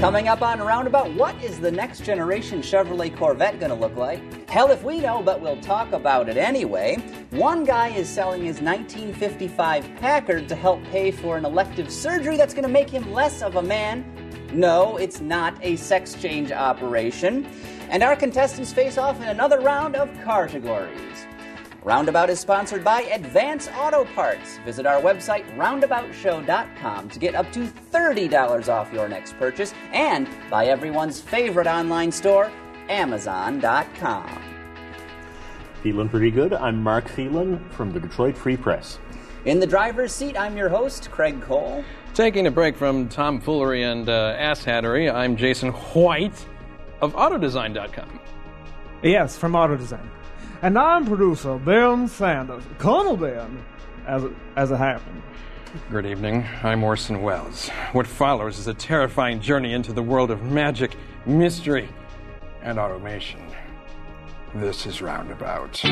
Coming up on Roundabout, what is the next generation Chevrolet Corvette going to look like? Hell if we know, but we'll talk about it anyway. One guy is selling his 1955 Packard to help pay for an elective surgery that's going to make him less of a man. No, it's not a sex change operation. And our contestants face off in another round of categories. Roundabout is sponsored by Advance Auto Parts. Visit our website, roundaboutshow.com, to get up to $30 off your next purchase, and by everyone's favorite online store, Amazon.com. Feeling pretty good. I'm Mark Phelan from the Detroit Free Press. In the driver's seat, I'm your host, Craig Cole. Taking a break from tomfoolery and asshattery, I'm Jason White of Autodesign.com. Yes, from Autodesign. And I'm producer Ben Sanders, Colonel Ben, as it happened. Good evening, I'm Orson Welles. What follows is a terrifying journey into the world of magic, mystery, and automation. This is Roundabout.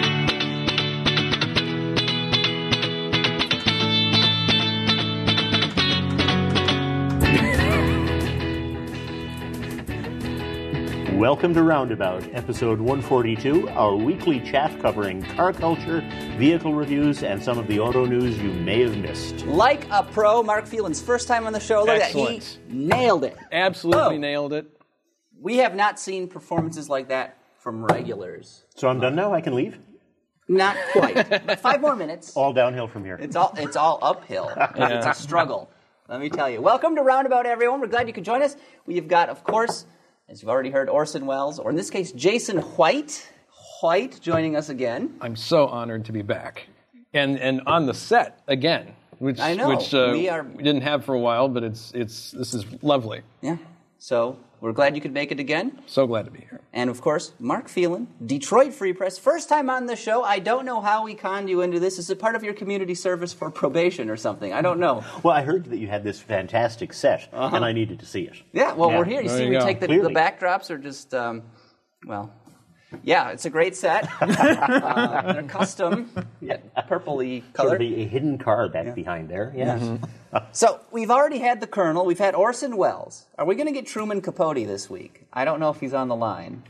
Welcome to Roundabout, episode 142, our weekly chat covering car culture, vehicle reviews, and some of the auto news you may have missed. Like a pro, Mark Phelan's first time on the show. Look at that, he nailed it. Absolutely nailed it. We have not seen performances like that from regulars. So I'm done now? I can leave? Not quite, but 5 more minutes. All downhill from here. It's all uphill. It's a struggle, let me tell you. Welcome to Roundabout, everyone. We're glad you could join us. We've got, of course, as you've already heard, Orson Welles, or in this case, Jason White, joining us again. I'm so honored to be back. And on the set again, which I know. we didn't have for a while, but this is lovely. Yeah. So we're glad you could make it again. So glad to be here. And of course, Mark Phelan, Detroit Free Press, first time on the show. I don't know how we conned you into this. Is it part of your community service for probation or something? I don't know. Well, I heard that you had this fantastic set, and I needed to see it. Yeah, well, we're here. You see, we take the backdrops are just, yeah, it's a great set. They're custom, purpley color. Sort of a hidden car back behind there, yes. Mm-hmm. So, we've already had the Colonel. We've had Orson Welles. Are we going to get Truman Capote this week? I don't know if he's on the line.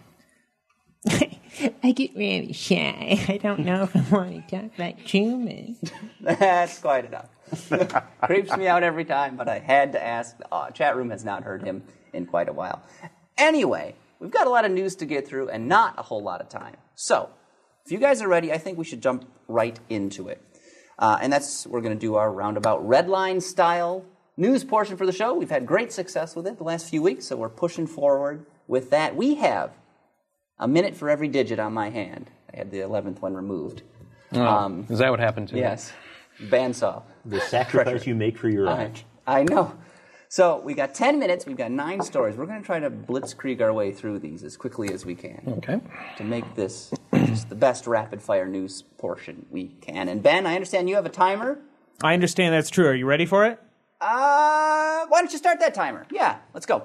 I get really shy. I don't know if I want to talk about Truman. That's quite enough. Creeps me out every time, but I had to ask. Chat room has not heard him in quite a while. Anyway, we've got a lot of news to get through and not a whole lot of time. So, if you guys are ready, I think we should jump right into it. And we're going to do our Roundabout Redline style news portion for the show. We've had great success with it the last few weeks, so we're pushing forward with that. We have a minute for every digit on my hand. I had the 11th one removed. Is that what happened to you? Yes. Bandsaw. The sacrifice you make for your art. I know. So we got 10 minutes. We've got 9 stories. We're going to try to blitzkrieg our way through these as quickly as we can. Okay. To make this just the best rapid-fire news portion we can. And Ben, I understand you have a timer. I understand that's true. Are you ready for it? Why don't you start that timer? Yeah, let's go.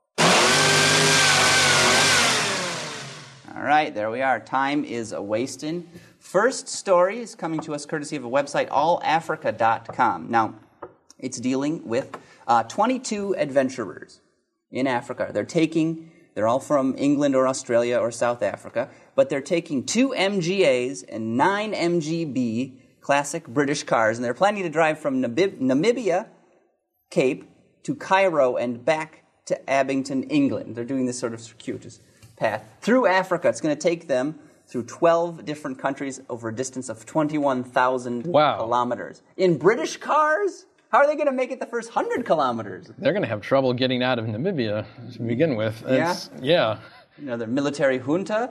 All right, there we are. Time is a-wasting. First story is coming to us courtesy of a website, allafrica.com. Now, it's dealing with 22 adventurers in Africa. They're all from England or Australia or South Africa, but they're taking 2 MGAs and 9 MGB classic British cars, and they're planning to drive from Namibia, Cape, to Cairo and back to Abington, England. They're doing this sort of circuitous path through Africa. It's going to take them through 12 different countries over a distance of 21,000 kilometers. In British cars? How are they going to make it the first 100 kilometers? They're going to have trouble getting out of Namibia to begin with. Yeah? Another military junta?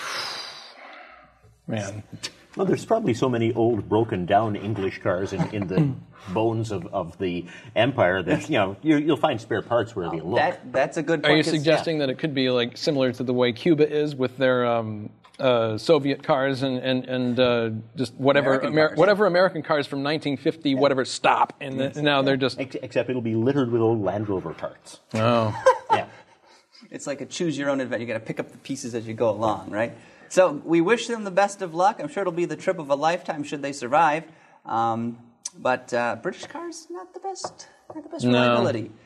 Man. Well, there's probably so many old, broken-down English cars in the bones of the empire that, you'll find spare parts where they look. That's a good point. Are you suggesting that it could be like similar to the way Cuba is with their Soviet cars and just whatever American cars from 1950, whatever, stop, and now they're just... Except it'll be littered with old Land Rover parts. Oh. Yeah. It's like a choose-your-own adventure. You got to pick up the pieces as you go along, right? So we wish them the best of luck. I'm sure it'll be the trip of a lifetime should they survive. But British cars, not the best reliability.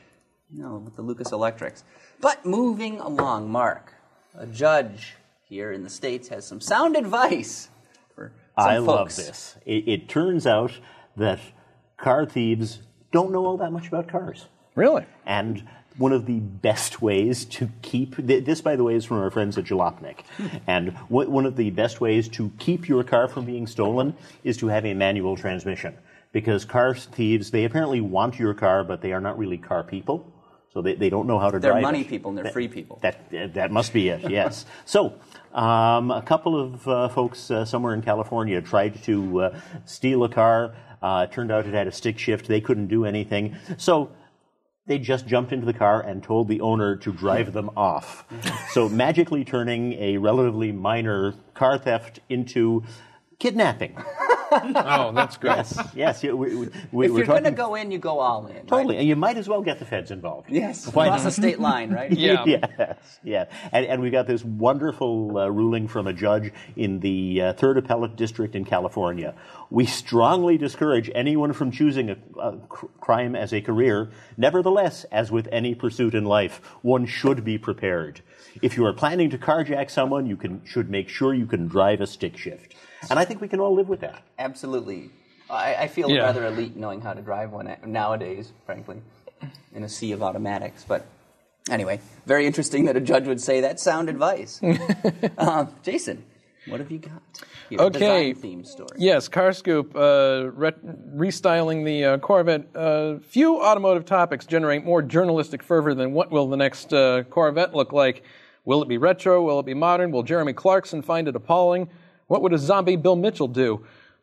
No, with the Lucas Electrics. But moving along, Mark, a judge here in the States has some sound advice for some folks. Love this. It turns out that car thieves don't know all that much about cars. Really? And one of the best ways to keep... This, by the way, is from our friends at Jalopnik. And one of the best ways to keep your car from being stolen is to have a manual transmission. Because car thieves, they apparently want your car, but they are not really car people. So they don't know how to drive it. They're money people and they're free people. That must be it, yes. So a couple of folks somewhere in California tried to steal a car. It turned out it had a stick shift. They couldn't do anything. So they just jumped into the car and told the owner to drive them off. So magically turning a relatively minor car theft into kidnapping. Oh, that's great. Yes. If you're going to go in, you go all in. Totally. Right? And you might as well get the feds involved. Yes. Across the state line, right? Yeah. Yes. Yeah. And we got this wonderful ruling from a judge in the 3rd Appellate District in California. We strongly discourage anyone from choosing a crime as a career. Nevertheless, as with any pursuit in life, one should be prepared. If you are planning to carjack someone, you should make sure you can drive a stick shift. And I think we can all live with that. Absolutely. I feel rather elite knowing how to drive one nowadays, frankly, in a sea of automatics. But anyway, very interesting that a judge would say that's sound advice. Jason, what have you got? You have a design-themed story. Yes, Car Scoop, restyling the Corvette. Few automotive topics generate more journalistic fervor than what will the next Corvette look like. Will it be retro? Will it be modern? Will Jeremy Clarkson find it appalling? What would a zombie Bill Mitchell do?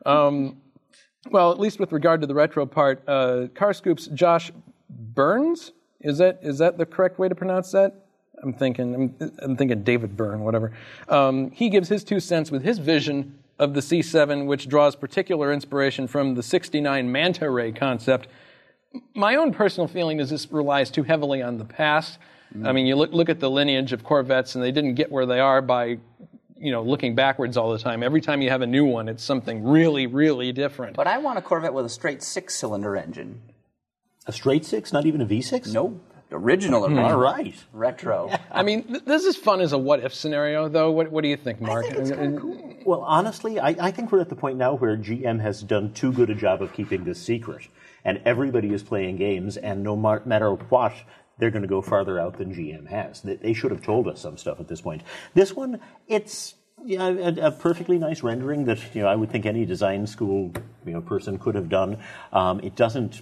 Well, at least with regard to the retro part, Car Scoop's Josh Burns, is that the correct way to pronounce that? I'm thinking David Byrne, whatever. He gives his 2 cents with his vision of the C7, which draws particular inspiration from the '69 Manta Ray concept. My own personal feeling is this relies too heavily on the past. I mean, you look at the lineage of Corvettes, and they didn't get where they are by looking backwards all the time. Every time you have a new one, it's something really, really different. But I want a Corvette with a straight 6-cylinder engine. A straight 6, not even a V6? Nope. Original. All right. Retro. I mean, this is fun as a what-if scenario, though. What do you think, Mark? I think it's kind of cool. Well, honestly, I think we're at the point now where GM has done too good a job of keeping this secret. And everybody is playing games, and no matter what, they're going to go farther out than GM has. They should have told us some stuff at this point. This one, it's a perfectly nice rendering that I would think any design school person could have done. It doesn't.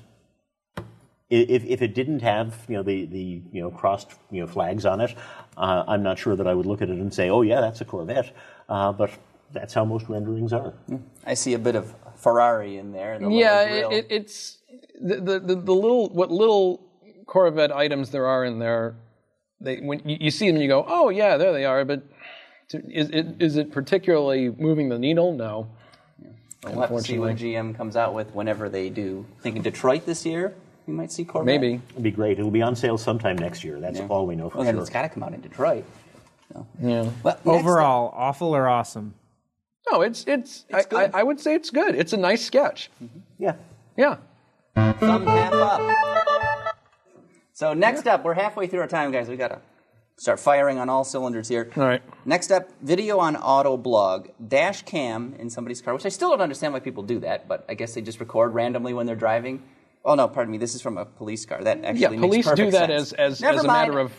If it didn't have the crossed flags on it, I'm not sure that I would look at it and say, oh yeah, that's a Corvette. But that's how most renderings are. I see a bit of Ferrari in there. It's the little Corvette items there are in there. When you see them, you go, oh yeah, there they are. But is it particularly moving the needle? No. We'll have to see what GM comes out with whenever they do. Thinking Detroit this year. You might see Corvette. Maybe. It'd be great. It'll be on sale sometime next year. That's all we know for sure. It's got to come out in Detroit. So. Yeah. Well, overall, awful or awesome? No, it's good. I would say it's good. It's a nice sketch. Mm-hmm. Yeah. Yeah. Thumb half up. So next up, we're halfway through our time, guys. We got to start firing on all cylinders here. All right. Next up, video on Autoblog. Dash cam in somebody's car, which I still don't understand why people do that, but I guess they just record randomly when they're driving. Oh, no, pardon me. This is from a police car. That actually makes perfect police do that sense. as a matter of...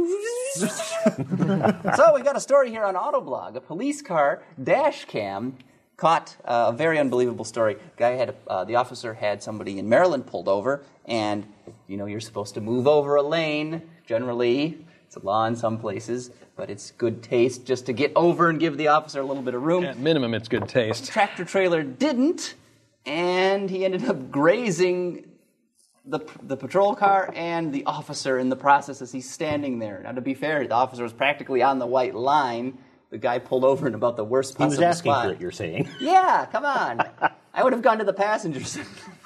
So we got a story here on Autoblog. A police car dash cam caught a very unbelievable story. The officer had somebody in Maryland pulled over, and you're supposed to move over a lane. Generally, it's a law in some places, but it's good taste just to get over and give the officer a little bit of room. At minimum, it's good taste. Tractor trailer didn't, and he ended up grazing the patrol car and the officer in the process as he's standing there. Now, to be fair, the officer was practically on the white line. The guy pulled over in about the worst possible spot. He was asking for it, you're saying. Yeah, come on. I would have gone to the passenger seat.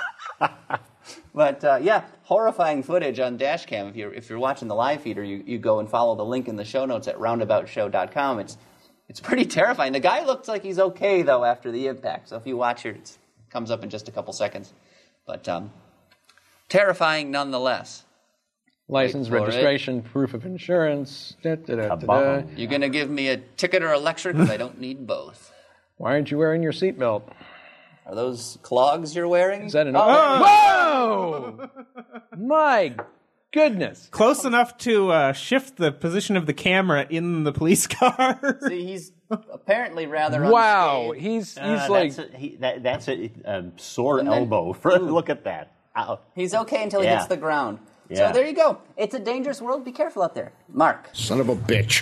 But, horrifying footage on dash cam. If you're watching the live feed, or you go and follow the link in the show notes at roundaboutshow.com, it's pretty terrifying. The guy looks like he's okay, though, after the impact. So if you watch it comes up in just a couple seconds. But terrifying nonetheless. License, Wait for registration, proof of insurance. Kabam. You gonna give me a ticket or a lecture? Because I don't need both. Why aren't you wearing your seatbelt? Are those clogs you're wearing? Is that an... Whoa! My goodness. Close enough to shift the position of the camera in the police car. See, he's apparently rather Wow. unscathed. He's like... That's a sore elbow. Look at that. Ow. He's okay until he Yeah. hits the ground. Yeah. So there you go. It's a dangerous world. Be careful out there. Mark. Son of a bitch.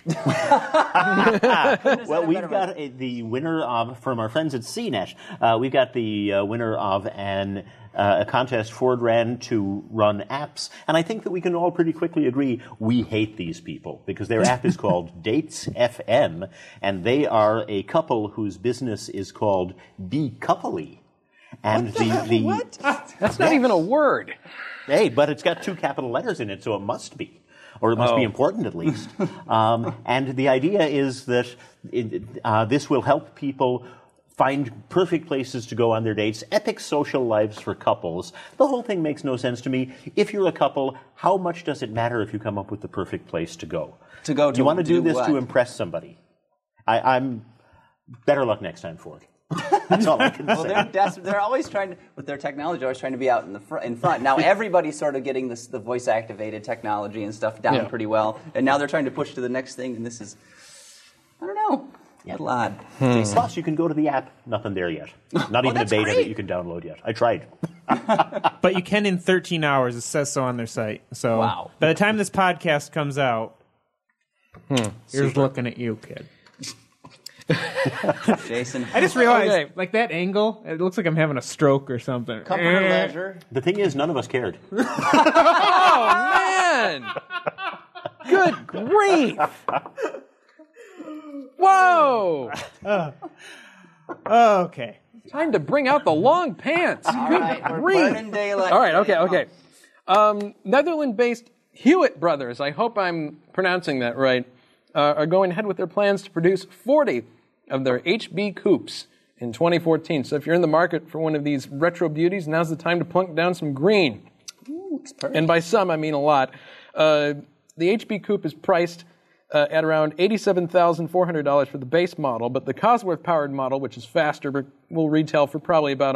Well, we've got the winner of, from our friends at CNET, we've got the winner of a contest Ford ran to run apps. And I think that we can all pretty quickly agree we hate these people because their app is called Dates FM, and they are a couple whose business is called Be Coupley. And What? That's not even a word. Hey, but it's got 2 capital letters in it, so it must be. Or it must be important, at least. And the idea is that this will help people find perfect places to go on their dates, epic social lives for couples. The whole thing makes no sense to me. If you're a couple, how much does it matter if you come up with the perfect place to go? To go to You want to do this what? to impress somebody. I'm better luck next time, Ford. That's all I can Well, say. they're always trying to, with their technology, always trying to be out in front. Now everybody's sort of getting the voice-activated technology and stuff down pretty well, and now they're trying to push to the next thing, and this is, I don't know, a little odd. Plus, you can go to the app. Nothing there yet. Not even a that's beta great. that you can download yet. I tried. But you can in 13 hours. It says so on their site. So Wow. by the time this podcast comes out, here's looking at you, kid. Jason, I just realized, Okay. like that angle, it looks like I'm having a stroke or something. comfort or leisure? The thing is, none of us cared. Oh, man! Good grief! Whoa! Okay. Time to bring out the long pants. All right, we're grief. burning daylight. All right, okay. Netherlands-based Hewitt Brothers, I hope I'm pronouncing that right, are going ahead with their plans to produce 40 of their HB coupes in 2014. So if you're in the market for one of these retro beauties, now's the time to plunk down some green. And by some, I mean a lot. The HB coupe is priced at around $87,400 for the base model, but the Cosworth-powered model, which is faster, will retail for probably about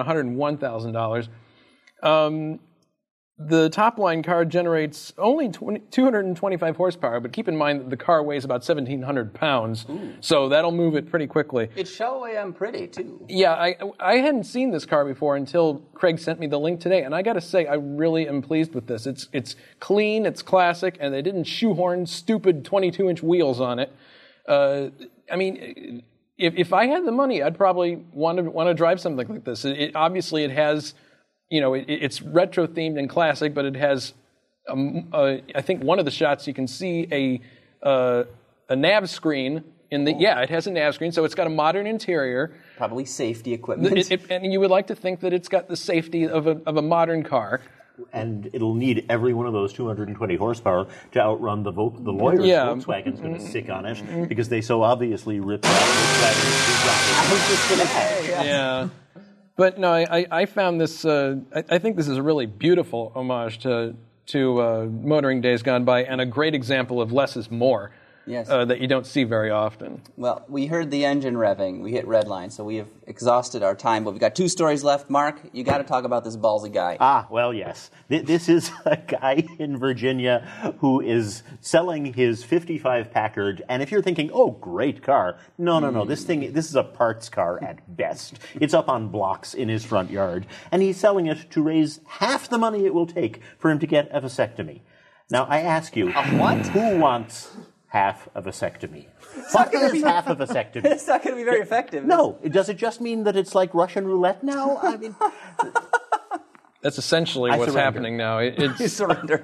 $101,000. The top-line car generates only 225 horsepower, but keep in mind that the car weighs about 1,700 pounds, so that'll move it pretty quickly. It's show pretty, too. Yeah, I hadn't seen this car before until Craig sent me the link today, and I got to say, I really am pleased with this. It's clean, it's classic, and they didn't shoehorn stupid 22-inch wheels on it. I mean, if I had the money, I'd probably want to drive something like this. Obviously, it has... You know, it's retro-themed and classic, but it has, I think one of the shots you can see a nav screen. It has a nav screen, so it's got a modern interior. Probably safety equipment. And you would like to think that it's got the safety of a modern car. And it'll need every one of those 220 horsepower to outrun the lawyers Volkswagen's going to sick on it because they so obviously ripped off Volkswagen's. I was just going to say. Yeah. But no, I found this. I think this is a really beautiful homage to motoring days gone by, and a great example of less is more. Yes. That you don't see very often. Well, we heard the engine revving. We hit red line, so we have exhausted our time. But we've got 2 stories left. Mark, you got to talk about this ballsy guy. Well, yes. This is a guy in Virginia who is selling his 55 Packard. And if you're thinking, oh, great car. No. This is a parts car at best. It's up on blocks in his front yard. And he's selling it to raise half the money it will take for him to get a vasectomy. Now, I ask you, what? Who wants half a vasectomy? What is half a vasectomy? It's not going to be very effective. No. Does it just mean that it's like Russian roulette now? I mean... That's essentially what's surrender. happening now. You surrender.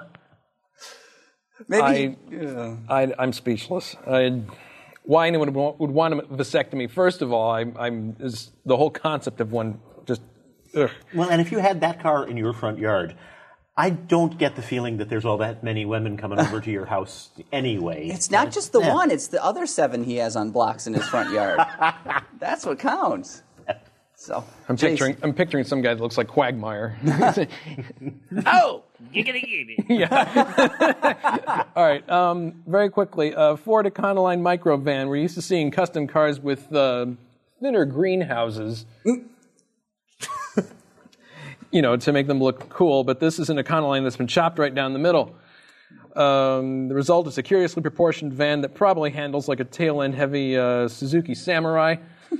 Maybe. I'm speechless. Why anyone would want a vasectomy? First of all, is the whole concept of one just. Ugh. Well, and if you had that car in your front yard, I don't get the feeling that there's all that many women coming over to your house anyway. It's not just the one, it's the other 7 he has on blocks in his front yard. That's what counts. So I'm picturing some guy that looks like Quagmire. Oh, you're gonna get it. Yeah. All right. Very quickly, Ford Econoline microvan. We're used to seeing custom cars with thinner greenhouses, to make them look cool. But this is an Econoline that's been chopped right down the middle. The result is a curiously proportioned van that probably handles like a tail-end heavy Suzuki Samurai,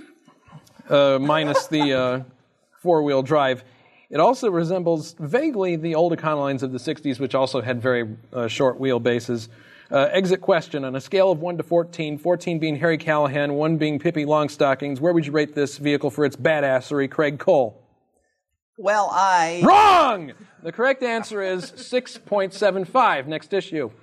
minus the four-wheel drive. It also resembles vaguely the old Econolines of the 60s, which also had very short wheelbases. Exit question, on a scale of 1 to 14, 14 being Harry Callahan, 1 being Pippi Longstockings, where would you rate this vehicle for its badassery, Craig Cole? Well, Wrong! The correct answer is 6.75, next issue.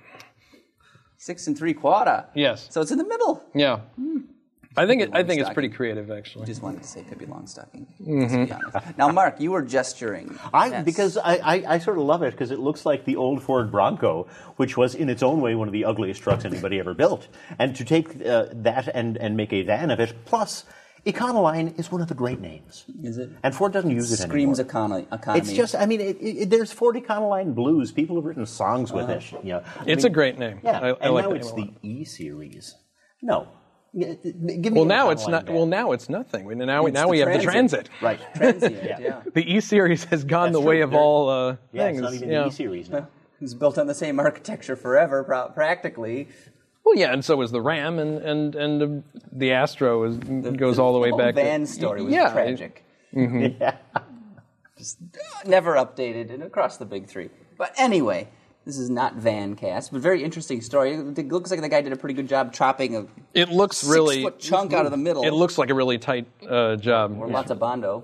6 3/4. Yes. So it's in the middle. Yeah. I think it's pretty creative, actually. Just wanted to say Pippi Longstocking, let's be honest. Now, Mark, you were gesturing. Because I sort of love it because it looks like the old Ford Bronco, which was in its own way one of the ugliest trucks anybody ever built. And to take that and make a van of it, plus Econoline is one of the great names. Is it? And Ford doesn't use it anymore. Screams economy. It's just, there's Ford Econoline Blues. People have written songs with it. It's a great name. Yeah, I like now that it's name a lot. the E-Series. No. Give me Well, now it's not. Well, now it's nothing. Now we have the Transit. Right. Transient, yeah. The E-Series has gone the way of all Yeah, things. it's not even the E-Series now. It's built on the same architecture forever, practically. Well, yeah, and so is the Ram, and the Astro goes all the way back. The van story was tragic. Yeah. Just never updated and across the big three. But anyway, this is not Vancast, but very interesting story. It looks like the guy did a pretty good job chopping a It looks really 6-foot chunk out of the middle. It looks like a really tight job. Or lots of Bondo.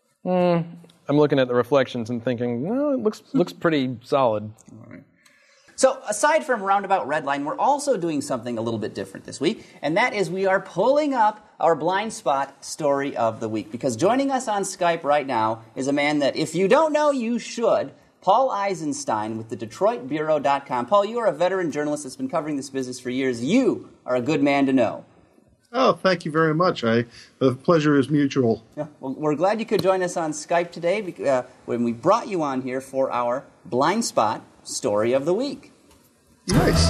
I'm looking at the reflections and thinking, well, it looks pretty solid. So aside from Roundabout Redline, we're also doing something a little bit different this week, and that is we are pulling up our blind spot story of the week. Because joining us on Skype right now is a man that, if you don't know, you should. Paul Eisenstein with the DetroitBureau.com. Paul, you are a veteran journalist that's been covering this business for years. You are a good man to know. Oh, thank you very much. The pleasure is mutual. Yeah, well, we're glad you could join us on Skype today when we brought you on here for our blind spot story of the week. Nice.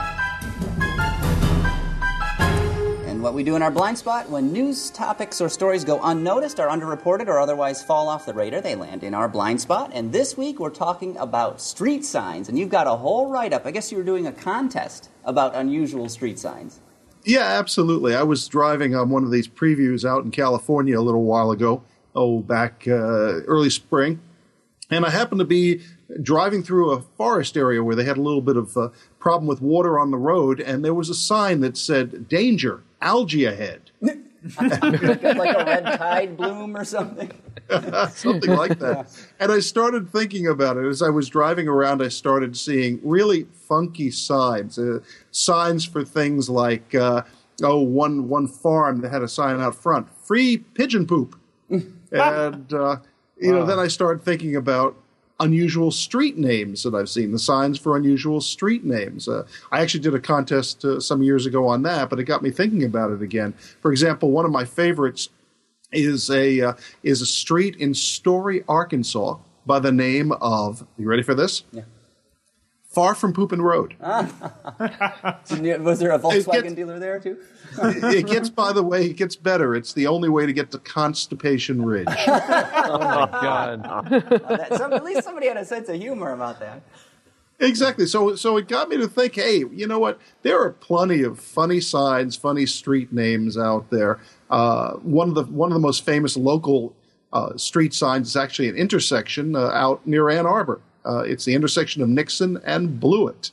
And what we do in our blind spot, when news topics or stories go unnoticed, are underreported, or otherwise fall off the radar, they land in our blind spot. And this week we're talking about street signs, and you've got a whole write-up. I guess you were doing a contest about unusual street signs. Yeah, absolutely. I was driving on one of these previews out in California a little while ago, back early spring, and I happened to be driving through a forest area where they had a little bit of problem with water on the road, and there was a sign that said, "Danger, algae ahead." Like a red tide bloom or something? Something like that. And I started thinking about it. As I was driving around, I started seeing really funky signs. Signs for things like, one farm that had a sign out front, "Free pigeon poop." And, then I started thinking about unusual street names that I've seen, the signs for unusual street names. I actually did a contest some years ago on that, but it got me thinking about it again. For example, one of my favorites is a street in Story, Arkansas, by the name of, you ready for this? Yeah. Far from Poopin' Road. Was there a Volkswagen dealer there, too? By the way, it gets better. It's the only way to get to Constipation Ridge. Oh, my God. At least somebody had a sense of humor about that. Exactly. So it got me to think, hey, you know what? There are plenty of funny signs, funny street names out there. One of the most famous local street signs is actually an intersection out near Ann Arbor. It's the intersection of Nixon and Blewett.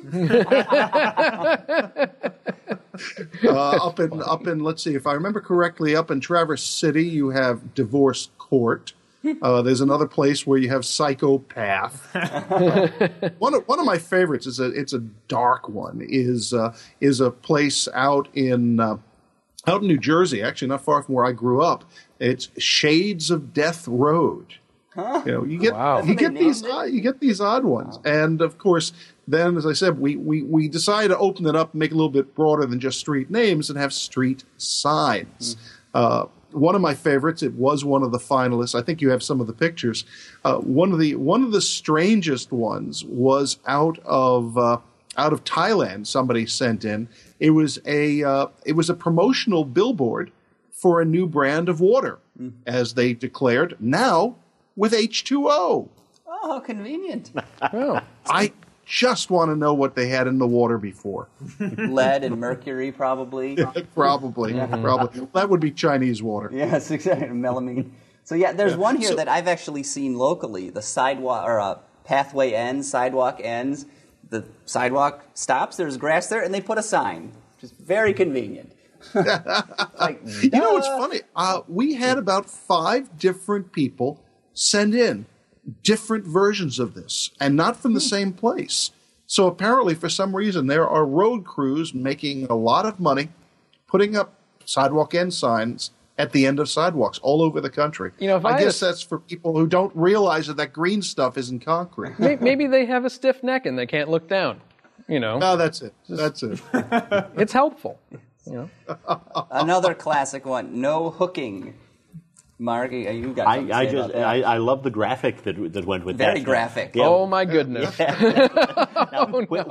Up in, let's see, if I remember correctly, up in Traverse City, you have Divorce Court. There's another place where you have Psychopath. One of my favorites it's a dark one. Is a place out in New Jersey, actually not far from where I grew up. It's Shades of Death Road. Huh? You get these odd ones, and of course, then as I said, we decided to open it up and make it a little bit broader than just street names and have street signs. one of my favorites. It was one of the finalists. I think you have some of the pictures. One of the strangest ones was out of Thailand. Somebody sent in. It was a promotional billboard for a new brand of water, as they declared, now with H2O. Oh, how convenient. I just want to know what they had in the water before. Lead and mercury, probably. Probably. That would be Chinese water. Yes, exactly. Melamine. So yeah, there's one here that I've actually seen locally. The sidewalk or pathway ends, sidewalk ends. The sidewalk stops. There's grass there, and they put a sign. Just very convenient. Like, you know what's funny? We had about 5 different people send in different versions of this, and not from the same place. So apparently, for some reason, there are road crews making a lot of money putting up sidewalk end signs at the end of sidewalks all over the country. You know, I guess that's for people who don't realize that green stuff isn't concrete. Maybe they have a stiff neck and they can't look down. You know. No, that's it. That's it. It's helpful. You know. Another classic one. No hooking. Mark, you got something to say about that. I love the graphic that went with that. Very graphic. Yeah. Oh my goodness! Now,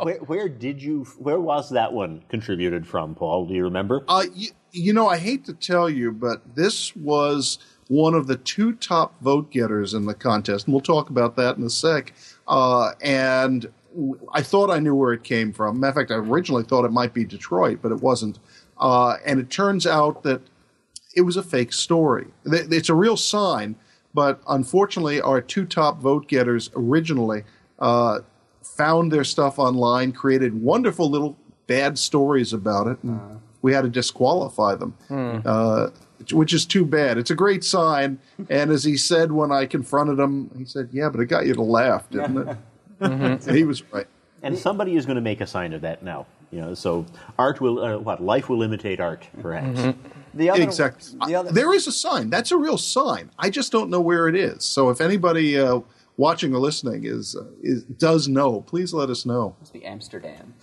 where was that one contributed from, Paul? Do you remember? You know, I hate to tell you, but this was one of the 2 top vote getters in the contest, and we'll talk about that in a sec. And I thought I knew where it came from. Matter of fact, I originally thought it might be Detroit, but it wasn't. And it turns out that it was a fake story. It's a real sign, but unfortunately, our 2 top vote getters originally found their stuff online, created wonderful little bad stories about it, and we had to disqualify them, which is too bad. It's a great sign, and as he said when I confronted him, he said, "Yeah, but it got you to laugh, didn't it?" And he was right. And somebody is going to make a sign of that now. You know, so art will, life will imitate art, perhaps. Exactly. There is a sign. That's a real sign. I just don't know where it is. So if anybody watching or listening does know, please let us know. Must be Amsterdam.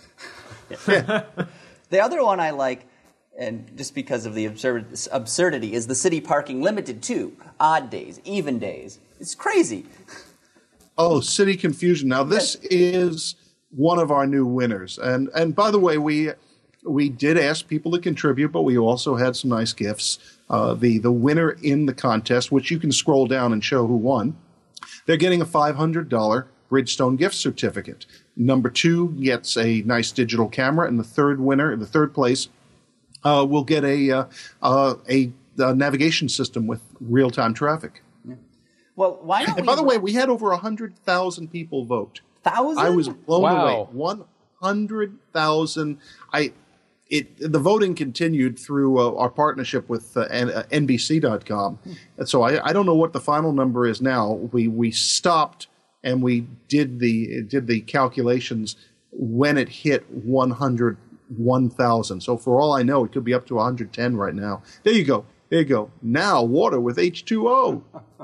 The other one I like, and just because of the absurdity, is the city parking limited to odd days, even days. It's crazy. Oh, city confusion. Now this is one of our new winners, and by the way, we did ask people to contribute, but we also had some nice gifts. The winner in the contest, which you can scroll down and show who won, they're getting a $500 Bridgestone gift certificate. Number 2 gets a nice digital camera, and the third place, will get a navigation system with real-time traffic. Yeah. Well, why don't and by the way, we had over 100,000 people vote. 1,000? I was blown Wow. away. 100,000. The voting continued through our partnership with NBC.com. And so I don't know what the final number is now. We stopped and we did the calculations when it hit 101,000. So for all I know, it could be up to 110 right now. There you go. Now water with H2O.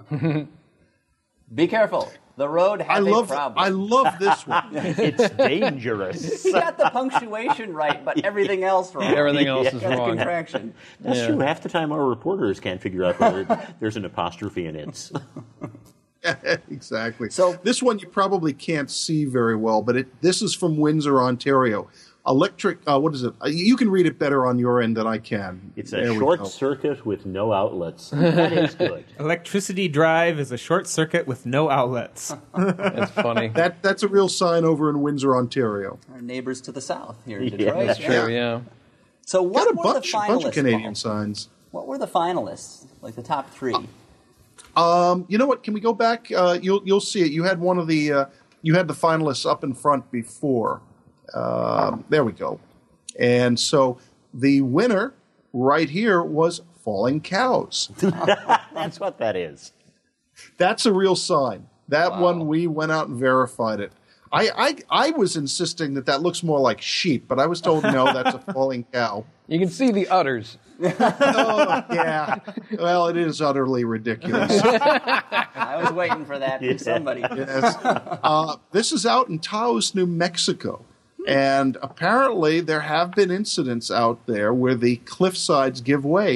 Be careful. The road has a problem. I love this one. It's dangerous. You got the punctuation right, but everything else wrong. Everything else is Got the wrong. contraction. That's true. Half the time, our reporters can't figure out whether there's an apostrophe in it. Exactly. So this one you probably can't see very well, but this is from Windsor, Ontario. Electric. What is it? You can read it better on your end than I can. It's a short circuit with no outlets. That is good. Electricity Drive is a short circuit with no outlets. That's funny. That's a real sign over in Windsor, Ontario. our neighbors to the south here in Yeah, Detroit. That's true, yeah. So what Got were a the finalists? bunch of Canadian Paul? signs. What were the finalists? Like the top 3? You know what? Can we go back? You'll see it. You had one of the you had the finalists up in front before. There we go. And so the winner right here was Falling Cows. That's what that is. That's a real sign. That one, we went out and verified it. I was insisting that looks more like sheep, but I was told no, that's a falling cow. You can see the udders. Oh, yeah. Well, it is utterly ridiculous. I was waiting for that from somebody. Yes. This is out in Taos, New Mexico. And apparently there have been incidents out there where the cliff sides give way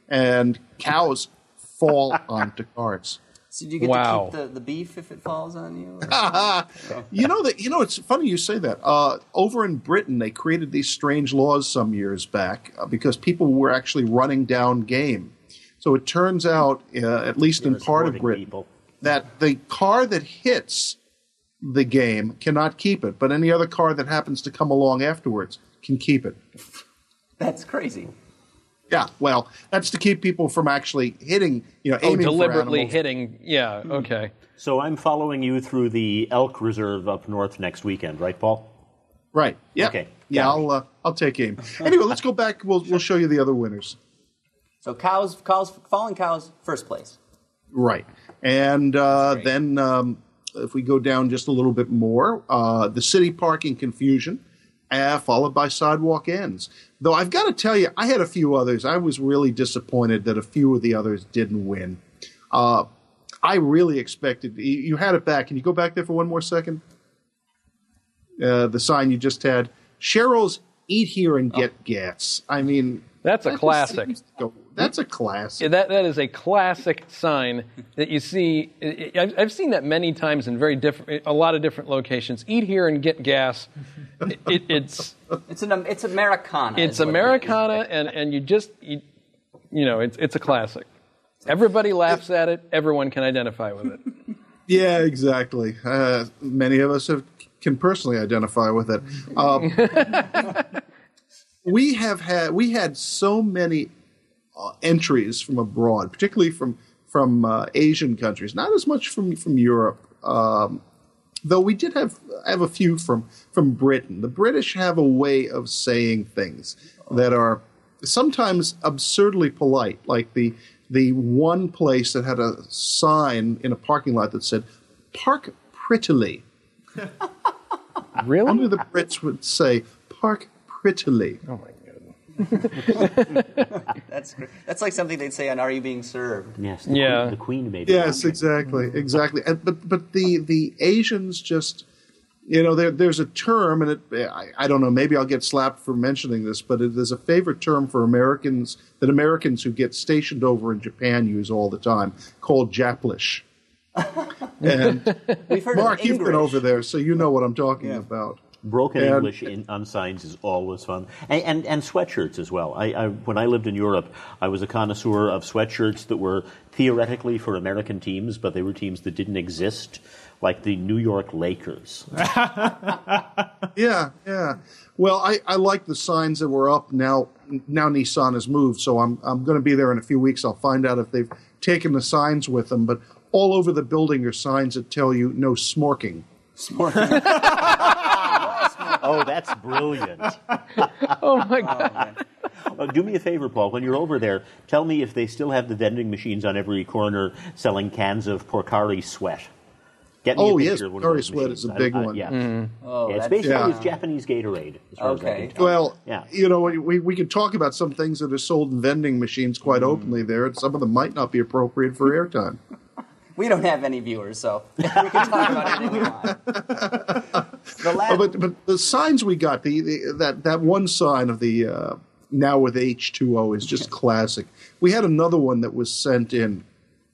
and cows fall onto carts. So do you get Wow. to keep the beef if it falls on you? It's funny you say that. Over in Britain, they created these strange laws some years back because people were actually running down game. So it turns out, at least in part of Britain, that the car that hits the game cannot keep it, but any other car that happens to come along afterwards can keep it. That's crazy. Yeah, well, that's to keep people from actually hitting, aiming deliberately for animals. hitting. Yeah, okay. So I'm following you through the elk reserve up north next weekend, right, Paul? Right. Yeah. Okay. Yeah, I'll take aim. Anyway, let's go back. We'll show you the other winners. So fallen cows, first place. Right. And then if we go down just a little bit more, the city parking confusion, followed by sidewalk ends. Though I've got to tell you, I had a few others. I was really disappointed that a few of the others didn't win. I really expected – you had it back. Can you go back there for one more second? The sign you just had. Cheryl's Eat Here and Get Gas. I mean – That's a classic. That's a classic. Yeah, that is a classic sign that you see. I've seen that many times in a lot of different locations. Eat here and get gas. It's Americana. It's Americana, and it's a classic. Everybody laughs at it. Everyone can identify with it. Yeah, exactly. Many of us can personally identify with it. We had so many entries from abroad, particularly from Asian countries. Not as much from Europe, though we did have a few from Britain. The British have a way of saying things that are sometimes absurdly polite, like the one place that had a sign in a parking lot that said "Park prettily." Really? Only the Brits would say "Park prettily." Oh my God. That's like something they'd say on Are You Being Served? Yes. The Queen made it. Yes, exactly. But the Asians just, there's a term, and I don't know, maybe I'll get slapped for mentioning this, but it is a favorite term for Americans that Americans who get stationed over in Japan use all the time, called Japlish. And We've heard Mark, of you've been English. over there, so you know what I'm talking about. Broken English on signs is always fun. And sweatshirts as well. When I lived in Europe, I was a connoisseur of sweatshirts that were theoretically for American teams, but they were teams that didn't exist, like the New York Lakers. Yeah. Well, I like the signs that were up now. Now Nissan has moved, so I'm going to be there in a few weeks. I'll find out if they've taken the signs with them. But all over the building are signs that tell you no smorking. Oh, that's brilliant. Oh my God. Do me a favor, Paul. When you're over there, tell me if they still have the vending machines on every corner selling cans of Porcari Sweat. Get me a picture of one of Porcari those Sweat machines. is a big one. Yeah. Oh, It's that's- basically it's Japanese Gatorade. As far as I Okay. can tell. Well, Yeah. we can talk about some things that are sold in vending machines quite openly there, and some of them might not be appropriate for airtime. We don't have any viewers, so we can talk about anything we want. But the signs we got, that one sign of the now with H2O is just classic. We had another one that was sent in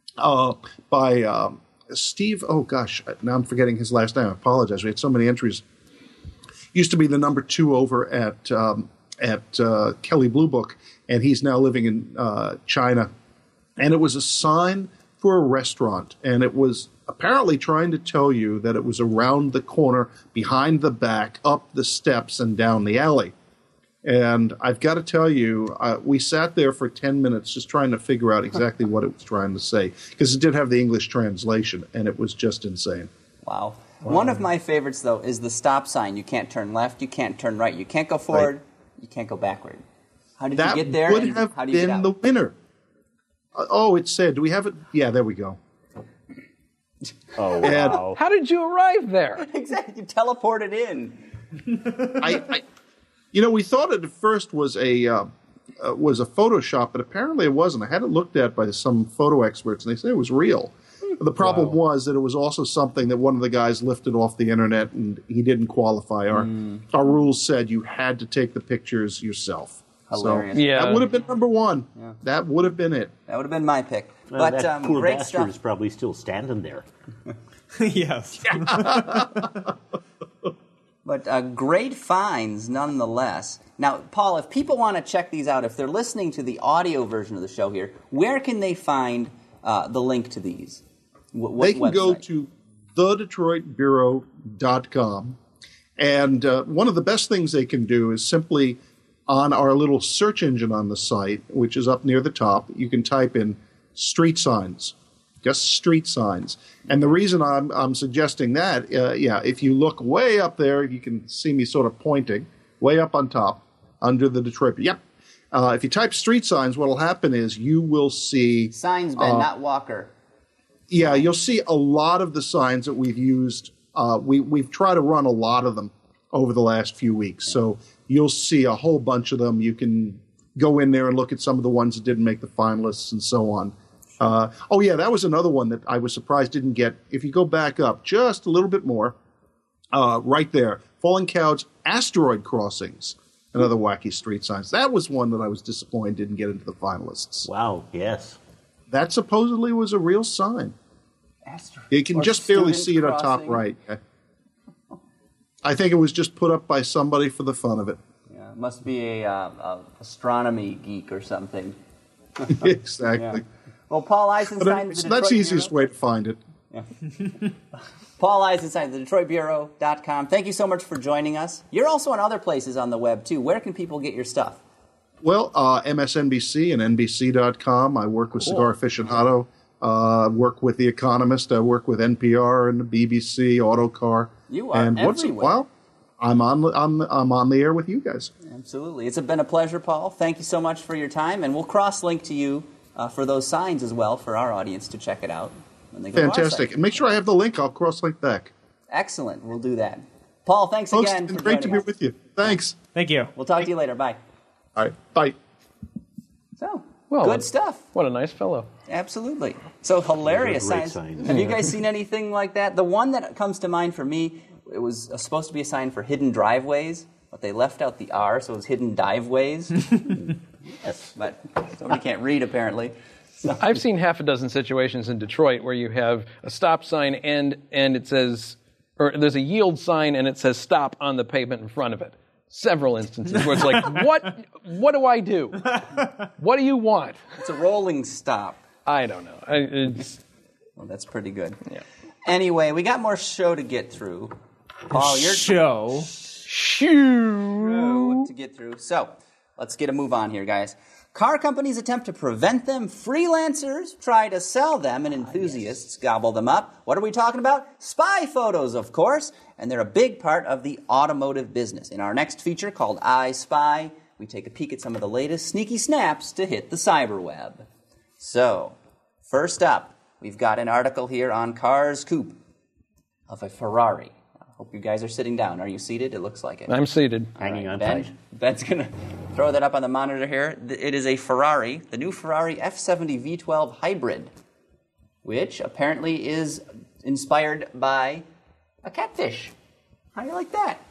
by Steve. Oh gosh, now I'm forgetting his last name. I apologize. We had so many entries. Used to be the number 2 over at Kelly Blue Book, and he's now living in China. And it was a sign for a restaurant, and it was apparently trying to tell you that it was around the corner, behind the back, up the steps, and down the alley. And I've got to tell you, we sat there for 10 minutes just trying to figure out exactly what it was trying to say, because it did have the English translation, and it was just insane. Wow. One of my favorites, though, is the stop sign. You can't turn left, you can't turn right, you can't go forward, you can't go backward. How did That you get there? would and have how do you get been out? the winner. It said, do we have it? Yeah, there we go. Oh, And- wow. How did you arrive there? Exactly. You teleported in. We thought it at first was a Photoshop, but apparently it wasn't. I had it looked at by some photo experts, and they said it was real. But the problem was that it was also something that one of the guys lifted off the internet, and he didn't qualify. Our rules said you had to take the pictures yourself. Hilarious. So Yeah. that would have been number one. Yeah. That would have been it. That would have been my pick. Well, But that poor great bastard stuff. is probably still standing there. Yes. But great finds nonetheless. Now, Paul, if people want to check these out, if they're listening to the audio version of the show here, where can they find the link to these? What They can go website? to thedetroitbureau.com. And one of the best things they can do is simply on our little search engine on the site, which is up near the top, you can type in street signs. Just street signs. And the reason I'm suggesting that, if you look way up there, you can see me sort of pointing, way up on top, under the Detroit. Yep. If you type street signs, what will happen is you will see... Signs, Ben, not Walker. Yeah, you'll see a lot of the signs that we've used. We've tried to run a lot of them over the last few weeks. So you'll see a whole bunch of them. You can go in there and look at some of the ones that didn't make the finalists and so on. That was another one that I was surprised didn't get. If you go back up just a little bit more, right there, Falling Clouds Asteroid Crossings, another wacky street signs. That was one that I was disappointed didn't get into the finalists. Wow, yes. That supposedly was a real sign. You can Or just barely student see it on top crossing. right. I think it was just put up by somebody for the fun of it. Yeah, must be a astronomy geek or something. Exactly. Yeah. Well, Paul Eisenstein, That's the easiest way to find it. Paul Eisenstein, the DetroitBureau.com. Thank you so much for joining us. You're also on other places on the web, too. Where can people get your stuff? Well, MSNBC and NBC.com. I work with Cigar Aficionado. Work with The Economist. I work with NPR and the BBC, Autocar. You are and once in a everywhere. while, I'm on the air with you guys. Absolutely. It's been a pleasure, Paul. Thank you so much for your time, and we'll cross-link to you for those signs as well for our audience to check it out when they go to our Fantastic. site. And make sure I have the link. I'll cross-link back. Excellent. We'll do that. Paul, thanks Folks, again it's for been great to joining be us. with you. Thanks. Thank you. We'll talk to you later. Bye. All right. Bye. So, Well, good stuff. What a nice fellow. Absolutely. So hilarious Those are great signs. signs. Have you guys seen anything like that? The one that comes to mind for me, it was supposed to be a sign for hidden driveways, but they left out the R, so it was hidden diveways. Yes, but somebody can't read apparently. So, I've seen half a dozen situations in Detroit where you have a stop sign and it says, or there's a yield sign and it says stop on the pavement in front of it. Several instances where it's like, what do I do? What do you want? it's a rolling stop. I don't know. Well, that's pretty good. Yeah. Anyway, we got more show to get through. Paul, your Show. show to get through. So, let's get a move on here, guys. Car companies attempt to prevent them. Freelancers try to sell them, and enthusiasts gobble them up. What are we talking about? Spy photos, of course, and they're a big part of the automotive business. In our next feature called I Spy, we take a peek at some of the latest sneaky snaps to hit the cyberweb. So, first up, we've got an article here on Cars Coupe of a Ferrari. I hope you guys are sitting down. Are you seated? It looks like it. I'm seated. Hanging on Ben, tight. Ben's going to throw that up on the monitor here. It is a Ferrari, the new Ferrari F70 V12 Hybrid, which apparently is inspired by a catfish. How do you like that?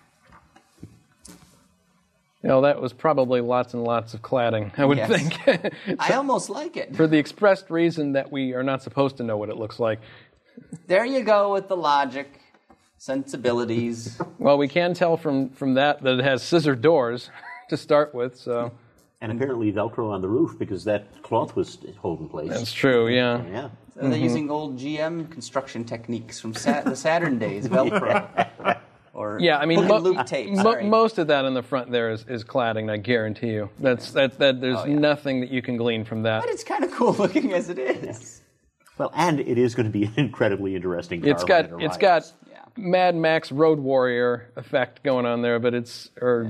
You know, that was probably lots and lots of cladding, I would Yes. think. I almost like it. For the expressed reason that we are not supposed to know what it looks like. There you go with the logic, sensibilities. Well, we can tell from that it has scissor doors to start with, so And apparently Velcro on the roof because that cloth was holding place. that's true, yeah. Yeah. So they're using old GM construction techniques from the Saturn days, Velcro. Or Yeah, I mean, hook and loop tape, sorry. most of that on the front there is cladding, I guarantee you. There's nothing that you can glean from that. But it's kind of cool looking as it is. Well, and it is going to be an incredibly interesting car. It's when it got arrives. Yeah. Mad Max Road Warrior effect going on there, but it's or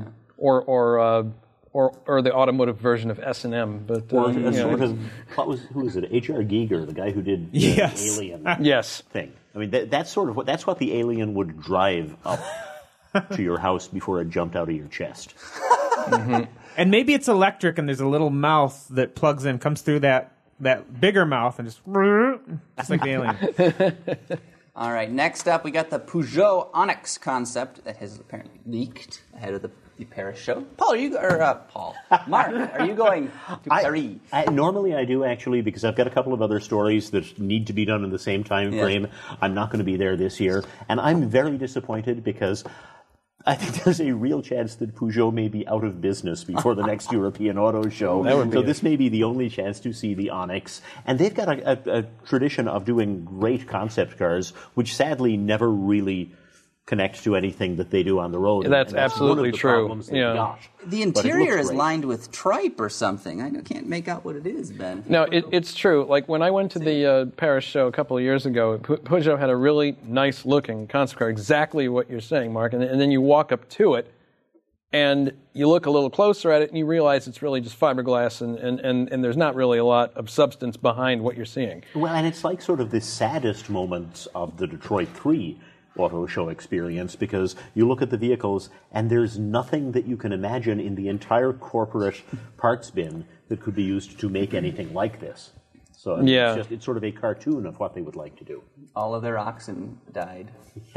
the automotive version of S&M. But Well, you it's know, sort of, who was it? H.R. Giger, the guy who did the Yes. Alien yes. thing. I mean, that's sort of that's what the alien would drive up to your house before it jumped out of your chest. And maybe it's electric and there's a little mouth that plugs in, comes through that bigger mouth and just like the alien. All right, next up, we got the Peugeot Onyx concept that has apparently leaked ahead of the the Paris show. Paul, Mark, are you going to Paris? Normally I do, actually, because I've got a couple of other stories that need to be done in the same time frame. I'm not going to be there this year. And I'm very disappointed because I think there's a real chance that Peugeot may be out of business before the next European Auto Show. So this may be the only chance to see the Onyx. And they've got a tradition of doing great concept cars, which sadly never really connect to anything that they do on the road. That's absolutely true. Yeah. The interior is lined with tripe or something. I can't make out what it is, Ben. No, it's true. Like when I went to the Paris show a couple of years ago, Peugeot had a really nice-looking concept car, exactly what you're saying, Mark. And then you walk up to it, and you look a little closer at it, and you realize it's really just fiberglass, and there's not really a lot of substance behind what you're seeing. Well, and it's like sort of the saddest moments of the Detroit 3 Auto Show experience, because you look at the vehicles and there's nothing that you can imagine in the entire corporate parts bin that could be used to make anything like this. So it's sort of a cartoon of what they would like to do. All of their oxen died.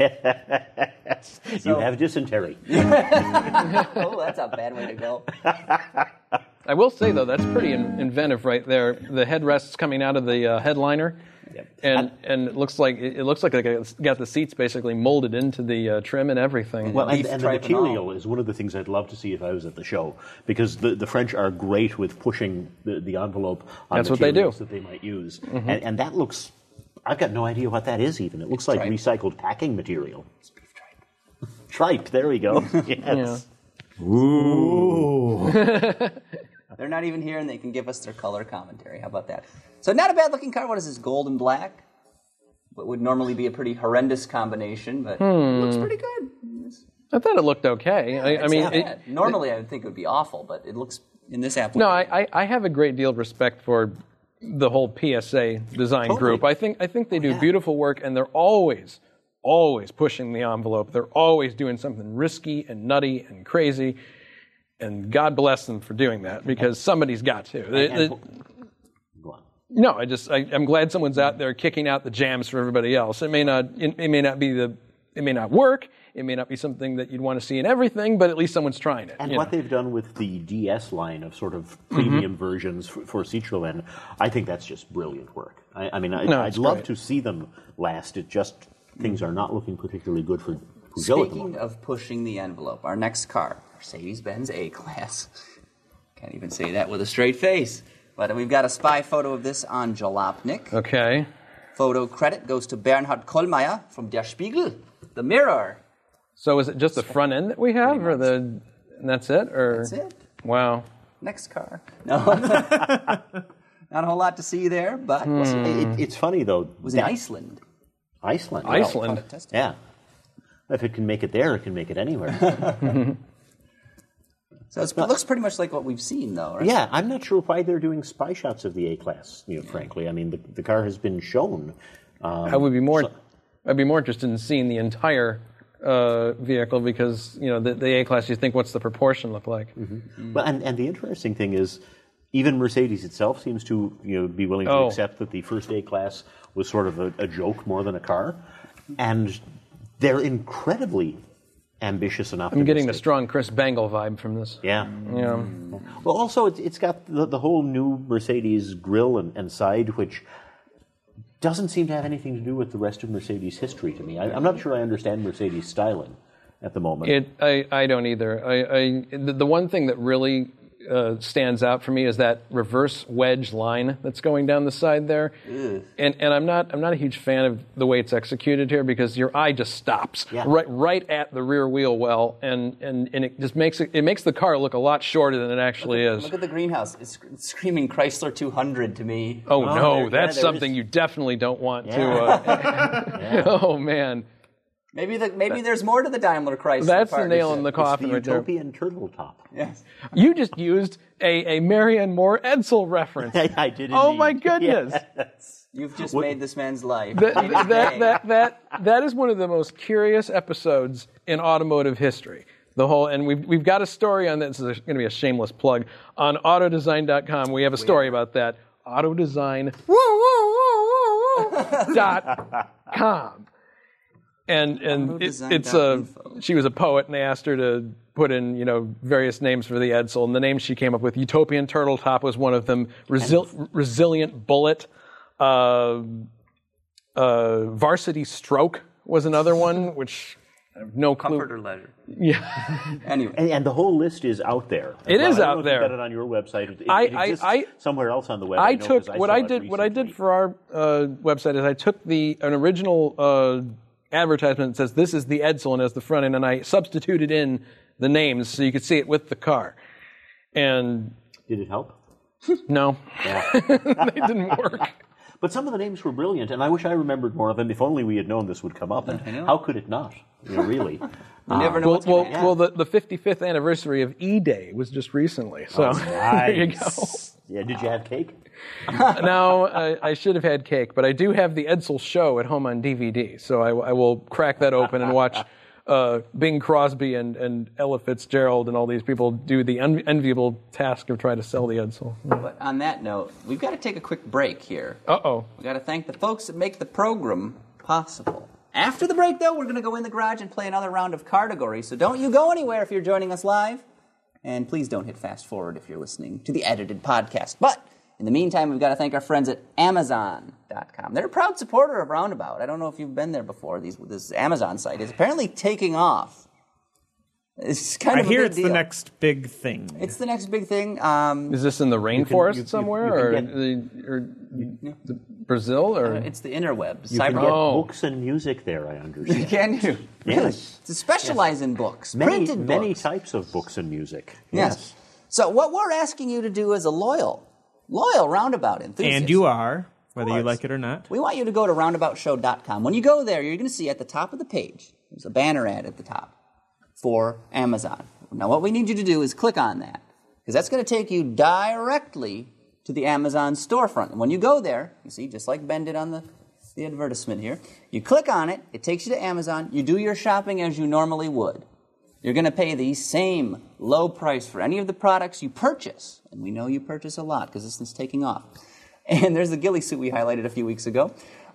Yes. You have dysentery. Oh, that's a bad way to go. I will say, though, that's pretty inventive right there. The headrests coming out of the headliner. And it looks like they got the seats basically molded into the trim and everything. Well, and the material is one of the things I'd love to see if I was at the show, because the French are great with pushing the envelope on materials that they might use. Mm-hmm. And that looks, I've got no idea what that is even. It looks like recycled packing material. It's beef tripe. Tripe, there we go. Yes. Yeah. Ooh. They're not even here, and they can give us their color commentary. How about that? So not a bad-looking car. What is this, gold and black? What would normally be a pretty horrendous combination, but it looks pretty good. I thought it looked okay. Yeah, I mean, normally I would think it would be awful, but it looks, in this application... No, I have a great deal of respect for the whole PSA design group. I think they do beautiful work, and they're always pushing the envelope. They're always doing something risky and nutty and crazy. And God bless them for doing that, because somebody's got to. Go on. No, I'm glad someone's out there kicking out the jams for everybody else. It may not work. It may not be something that you'd want to see in everything, but at least someone's trying it. And what they've done with the DS line of sort of premium versions for Citroën, I think that's just brilliant work. I'd love to see them last. It just, things are not looking particularly good for Peugeot at the moment. Speaking of pushing the envelope, our next car, Mercedes-Benz A-Class. Can't even say that with a straight face. But we've got a spy photo of this on Jalopnik. Okay. Photo credit goes to Bernhard Kollmeier from Der Spiegel. The Mirror. So is it just the front end that we have, or and that's it? Or that's it. Wow. Next car. No. Not a whole lot to see there, but it's funny though. It was in Iceland. Iceland. Yeah. If it can make it there, it can make it anywhere. So it looks pretty much like what we've seen, though, right? Yeah, I'm not sure why they're doing spy shots of the A-Class, frankly. I mean, the car has been shown. I'd be more interested in seeing the entire vehicle, because, the A-Class, you think, what's the proportion look like? Mm-hmm. Well, and the interesting thing is, even Mercedes itself seems to be willing to accept that the first A-Class was sort of a joke more than a car. And they're incredibly ambitious and optimistic. I'm getting the strong Chris Bangle vibe from this. Yeah. Well, also, it's got the whole new Mercedes grille and side, which doesn't seem to have anything to do with the rest of Mercedes history to me. I'm not sure I understand Mercedes styling at the moment. I don't either. The one thing that really stands out for me is that reverse wedge line that's going down the side there. And I'm not a huge fan of the way it's executed here, because your eye just stops right at the rear wheel well, and it just makes the car look a lot shorter than it actually is. Look at the greenhouse. It's screaming Chrysler 200 to me. Oh no, that's something you definitely don't want to. Oh man. Maybe there's more to the Daimler Chrysler. That's the nail in the coffin right there. Utopian turtle top. Yes. You just used a Marianne Moore Edsel reference. I did. Oh my goodness! Yes. You've just made this man's life. That is one of the most curious episodes in automotive history. And we've got a story on this. This is going to be a shameless plug on Autodesign.com. We have a story about that. Autodesign.com. she was a poet, and they asked her to put in, various names for the Edsel, and the names she came up with, Utopian Turtletop was one of them, Resilient Bullet, Varsity Stroke was another one, which I have no clue. Comfort or leisure. Yeah. Anyway. And the whole list is out there. It is out I don't know there. If you got it on your website. It exists somewhere else on the web. What I did for our website is I took an original advertisement that says this is the Edsel and as the front end, and I substituted in the names so you could see it with the car. And did it help? No. Yeah. They didn't work. But some of the names were brilliant, and I wish I remembered more of them. If only we had known this would come up. And how could it not? Really. You never know what's going to happen. Well, the 55th anniversary of E-Day was just recently. So nice. There you go. Yeah, did you have cake? No, I should have had cake, but I do have the Edsel show at home on DVD, so I will crack that open and watch Bing Crosby and Ella Fitzgerald and all these people do the enviable task of trying to sell the Edsel. But on that note, we've got to take a quick break here. Uh-oh. We've got to thank the folks that make the program possible. After the break, though, we're going to go in the garage and play another round of Cardagory, so don't you go anywhere if you're joining us live. And please don't hit fast forward if you're listening to the edited podcast. But in the meantime, we've got to thank our friends at Amazon.com. They're a proud supporter of Roundabout. I don't know if you've been there before. This Amazon site is apparently taking off. It's kind of a big deal. I hear it's the next big thing. It's the next big thing. Is this in the rainforest somewhere, or Brazil, or it's the interwebs? You can get books and music there, I understand. Can you? Yes. To specialize in books, printed books. Many types of books and music. Yes. So what we're asking you to do as a loyal Roundabout enthusiast. And you are, whether you like it or not. We want you to go to roundaboutshow.com. When you go there, you're going to see at the top of the page, there's a banner ad at the top for Amazon. Now, what we need you to do is click on that, because that's going to take you directly to the Amazon storefront. And when you go there, you see, just like Ben did on the advertisement here, you click on it, it takes you to Amazon, you do your shopping as you normally would. You're going to pay the same low price for any of the products you purchase. And we know you purchase a lot because this is taking off. And there's the ghillie suit we highlighted a few weeks ago.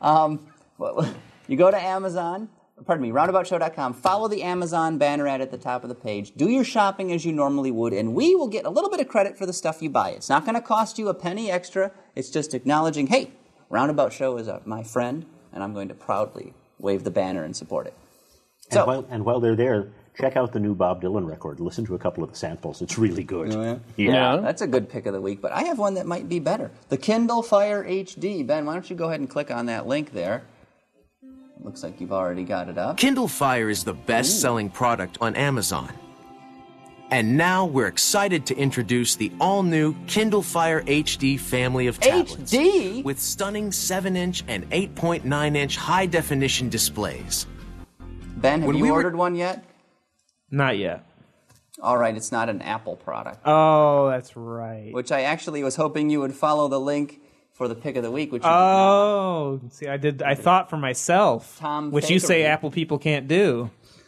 You go to Amazon, roundaboutshow.com, follow the Amazon banner ad at the top of the page, do your shopping as you normally would, and we will get a little bit of credit for the stuff you buy. It's not going to cost you a penny extra. It's just acknowledging, hey, Roundabout Show is my friend, and I'm going to proudly wave the banner and support it. And while they're there, check out the new Bob Dylan record. Listen to a couple of the samples. It's really good. Oh, yeah? That's a good pick of the week, but I have one that might be better. The Kindle Fire HD. Ben, why don't you go ahead and click on that link there? Looks like you've already got it up. Kindle Fire is the best-selling product on Amazon. And now we're excited to introduce the all-new Kindle Fire HD family of tablets. HD? With stunning 7-inch and 8.9-inch high-definition displays. Ben, have you ordered one yet? Not yet. All right, it's not an Apple product. Oh, that's right. Which I actually was hoping you would follow the link for the pick of the week. Which see, I did. I thought for myself, which you say Apple people can't do.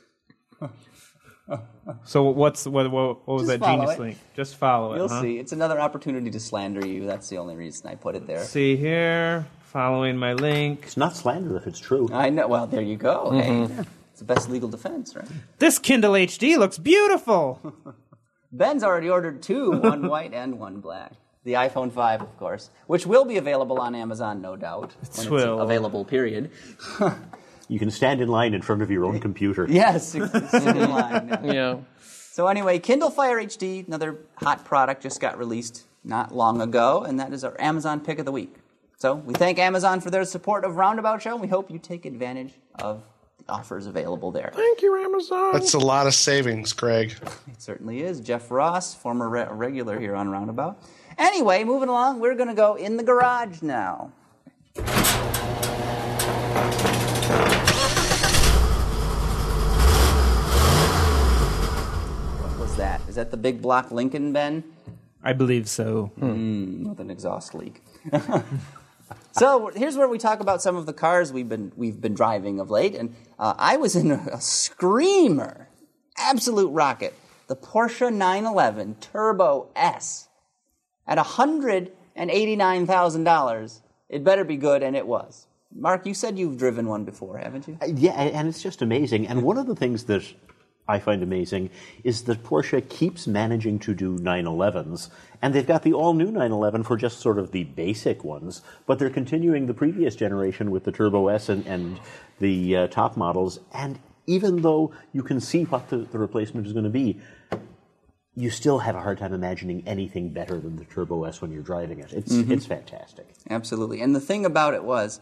So what was that genius link? Just follow it. You'll see. It's another opportunity to slander you. That's the only reason I put it there. See here, following my link. It's not slander if it's true. I know. Well, there you go. Mm-hmm. Hey, it's the best legal defense, right? This Kindle HD looks beautiful. Ben's already ordered 2, one white and one black. The iPhone 5, of course, which will be available on Amazon, no doubt. When it's available, period. You can stand in line in front of your own computer. Yes, stand in line. Yeah. So anyway, Kindle Fire HD, another hot product, just got released not long ago, and that is our Amazon pick of the week. So we thank Amazon for their support of Roundabout Show, and we hope you take advantage of the offers available there. Thank you, Amazon. That's a lot of savings, Greg. It certainly is. Jeff Ross, former regular here on Roundabout. Anyway, moving along, we're going to go in the garage now. What was that? Is that the big block Lincoln, Ben? I believe so. With an exhaust leak. So here's where we talk about some of the cars we've been driving of late, and I was in a screamer, absolute rocket, the Porsche 911 Turbo S. At $189,000, it better be good, and it was. Mark, you said you've driven one before, haven't you? Yeah, and it's just amazing. And one of the things that I find amazing is that Porsche keeps managing to do 911s, and they've got the all-new 911 for just sort of the basic ones, but they're continuing the previous generation with the Turbo S and the top models, and even though you can see what the replacement is going to be, you still have a hard time imagining anything better than the Turbo S when you're driving it. It's fantastic. Absolutely. And the thing about it was,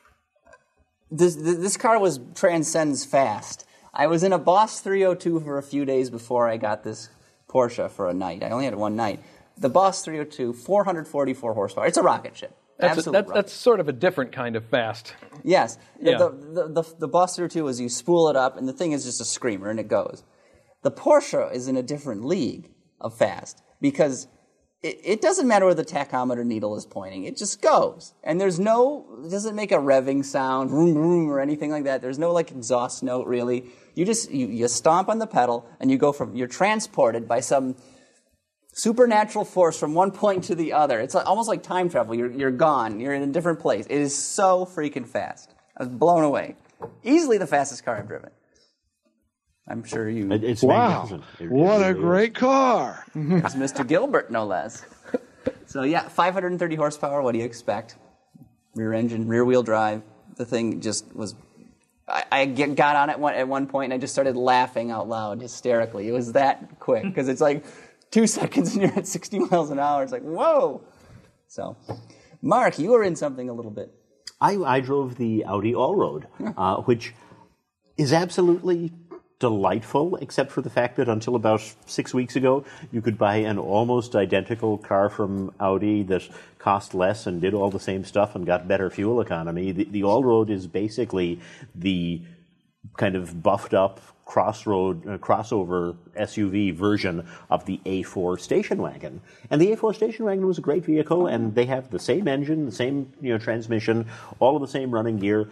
this car transcends fast. I was in a Boss 302 for a few days before I got this Porsche for a night. I only had it one night. The Boss 302, 444 horsepower. It's a rocket ship. That's sort of a different kind of fast. Yes. Yeah. The Boss 302 is you spool it up, and the thing is just a screamer, and it goes. The Porsche is in a different league of fast because it doesn't matter where the tachometer needle is pointing. It just goes. And it doesn't make a revving sound, vroom, vroom, or anything like that. There's no like exhaust note really. You stomp on the pedal and you're transported by some supernatural force from one point to the other. It's almost like time travel. You're gone. You're in a different place. It is so freaking fast. I was blown away. Easily the fastest car I've driven. I'm sure you... It's wow. magnificent. What a great car. It's Mr. Gilbert, no less. So, yeah, 530 horsepower. What do you expect? Rear engine, rear-wheel drive. The thing just was... I got on it at one point, and I just started laughing out loud, hysterically. It was that quick, because it's like 2 seconds, and you're at 60 miles an hour. It's like, whoa! So, Mark, you were in something a little bit. I drove the Audi Allroad, which is absolutely delightful, except for the fact that until about 6 weeks ago, you could buy an almost identical car from Audi that cost less and did all the same stuff and got better fuel economy. The Allroad is basically the kind of buffed up crossover SUV version of the A4 station wagon. And the A4 station wagon was a great vehicle, and they have the same engine, the same transmission, all of the same running gear.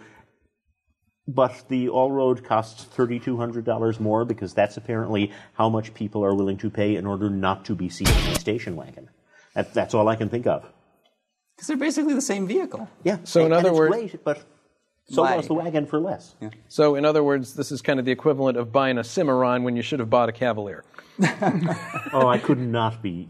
But the Allroad costs $3,200 more because that's apparently how much people are willing to pay in order not to be seated in a station wagon. That's all I can think of. Because they're basically the same vehicle. Yeah. So in other words, great, but so was the wagon for less. Yeah. So in other words, this is kind of the equivalent of buying a Cimarron when you should have bought a Cavalier. Oh, I could not do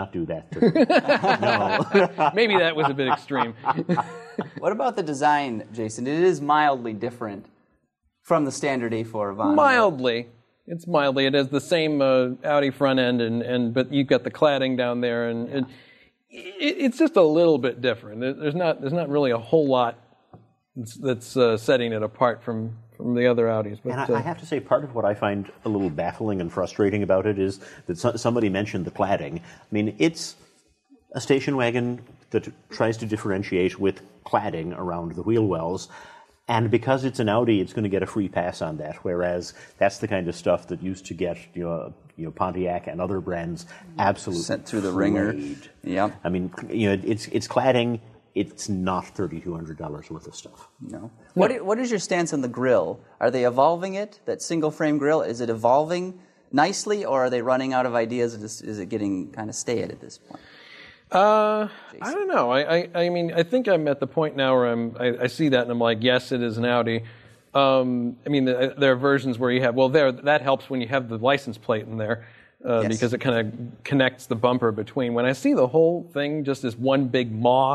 that. No. Maybe that was a bit extreme. What about the design, Jason? It is mildly different from the standard A4 Avant. Mildly. It's mildly. It has the same Audi front end, but you've got the cladding down there, and it's just a little bit different. There's not really a whole lot that's setting it apart from the other Audis. But, and I have to say, part of what I find a little baffling and frustrating about it is that somebody mentioned the cladding. I mean, it's a station wagon that tries to differentiate with cladding around the wheel wells, and because it's an Audi, it's going to get a free pass on that, whereas that's the kind of stuff that used to get Pontiac and other brands absolutely sent through the ringer. Yeah. I mean, it's cladding. It's not $3,200 worth of stuff. No. What is your stance on the grille? Are they evolving it? That single frame grille, is it evolving nicely, or are they running out of ideas? Is it getting kind of stale at this point? I don't know. I mean, I think I'm at the point now where I see that and I'm like, yes, it is an Audi. I mean, there are versions where you have, that helps when you have the license plate in there. Yes. Because it kind of connects the bumper between. When I see the whole thing just as one big maw,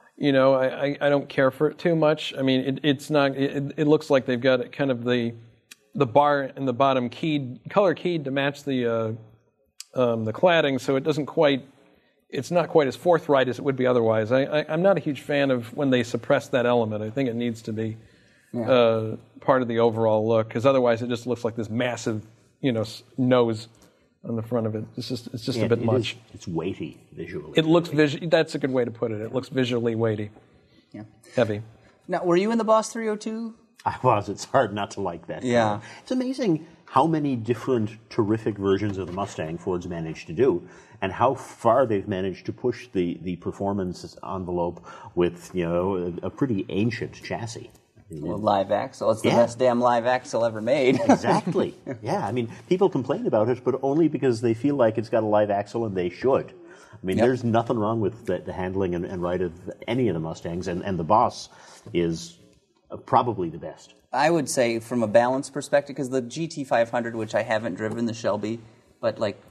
I don't care for it too much. I mean, it's not. It looks like they've got kind of the bar in the bottom color keyed to match the cladding, so it doesn't quite. It's not quite as forthright as it would be otherwise. I'm not a huge fan of when they suppress that element. I think it needs to be part of the overall look, because otherwise it just looks like this massive, nose on the front of it. It's just a bit much. It's weighty visually. It looks that's a good way to put it. It looks visually weighty. Yeah. Heavy. Now, were you in the Boss 302? I was. It's hard not to like that. Yeah. It's amazing how many different terrific versions of the Mustang Ford's managed to do, and how far they've managed to push the performance envelope with, a pretty ancient chassis. Well, live axle. It's the best damn live axle ever made. Exactly. Yeah, I mean, people complain about it, but only because they feel like it's got a live axle, and they should. I mean, there's nothing wrong with the handling and ride of any of the Mustangs, and the Boss is probably the best. I would say from a balance perspective, because the GT500, which I haven't driven, the Shelby, but like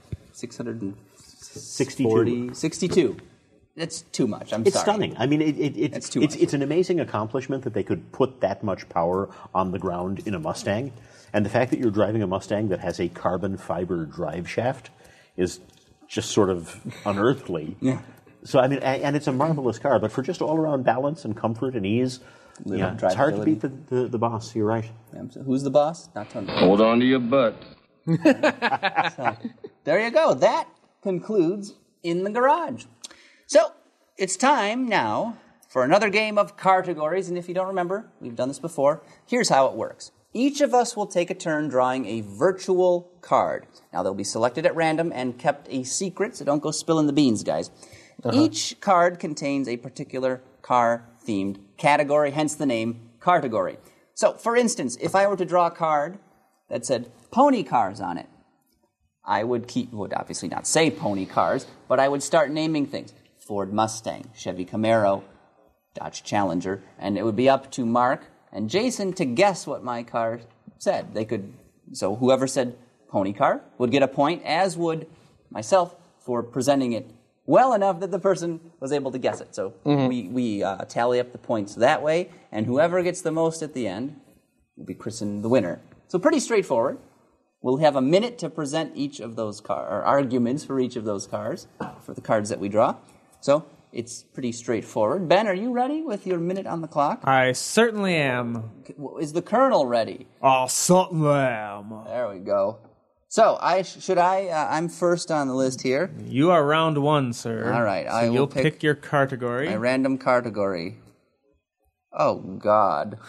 62. That's too much. It's sorry. stunning. I mean, It's too much. it's an amazing accomplishment that they could put that much power on the ground in a Mustang. And the fact that you're driving a Mustang that has a carbon fiber drive shaft is just sort of unearthly. Yeah. So, I mean, and it's a marvelous car, but for just all-around balance and comfort and ease, it's hard to beat the boss. You're right. So who's the boss? Not Tony. Hold on to your butt. So, there you go. That concludes In the Garage. So, it's time now for another game of categories. And if you don't remember, we've done this before. Here's how it works. Each of us will take a turn drawing a virtual card. Now, they'll be selected at random and kept a secret, so don't go spilling the beans, guys. Each card contains a particular car-themed category, hence the name category. So, for instance, if I were to draw a card that said pony cars on it, I would obviously not say pony cars, but I would start naming things. Ford Mustang, Chevy Camaro, Dodge Challenger, and it would be up to Mark and Jason to guess what my car said. So whoever said pony car would get a point, as would myself for presenting it well enough that the person was able to guess it. So we tally up the points that way, and whoever gets the most at the end will be christened the winner. So pretty straightforward. We'll have a minute to present each of those arguments for each of those cars, for the cards that we draw. So it's pretty straightforward. Ben, are you ready with your minute on the clock? I certainly am. Is the Colonel ready? I certainly am. There we go. So I'm first on the list here. You are round one, sir. All right, So you'll pick your category. My random category. Oh, God.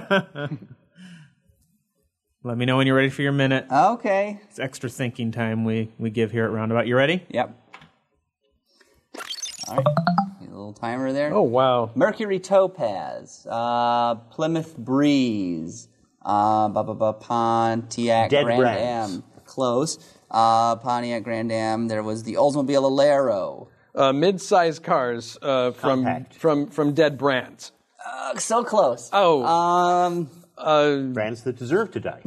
Let me know when you're ready for your minute. Okay. It's extra thinking time we give here at Roundabout. You ready? Yep. All right. A little timer there. Oh, wow. Mercury Topaz, Plymouth Breeze, Pontiac Dead Grand Brands. Am. Close. Pontiac Grand Am. There was the Oldsmobile Alero. Mid-size cars from dead brands. So close. Oh. Brands that deserve to die.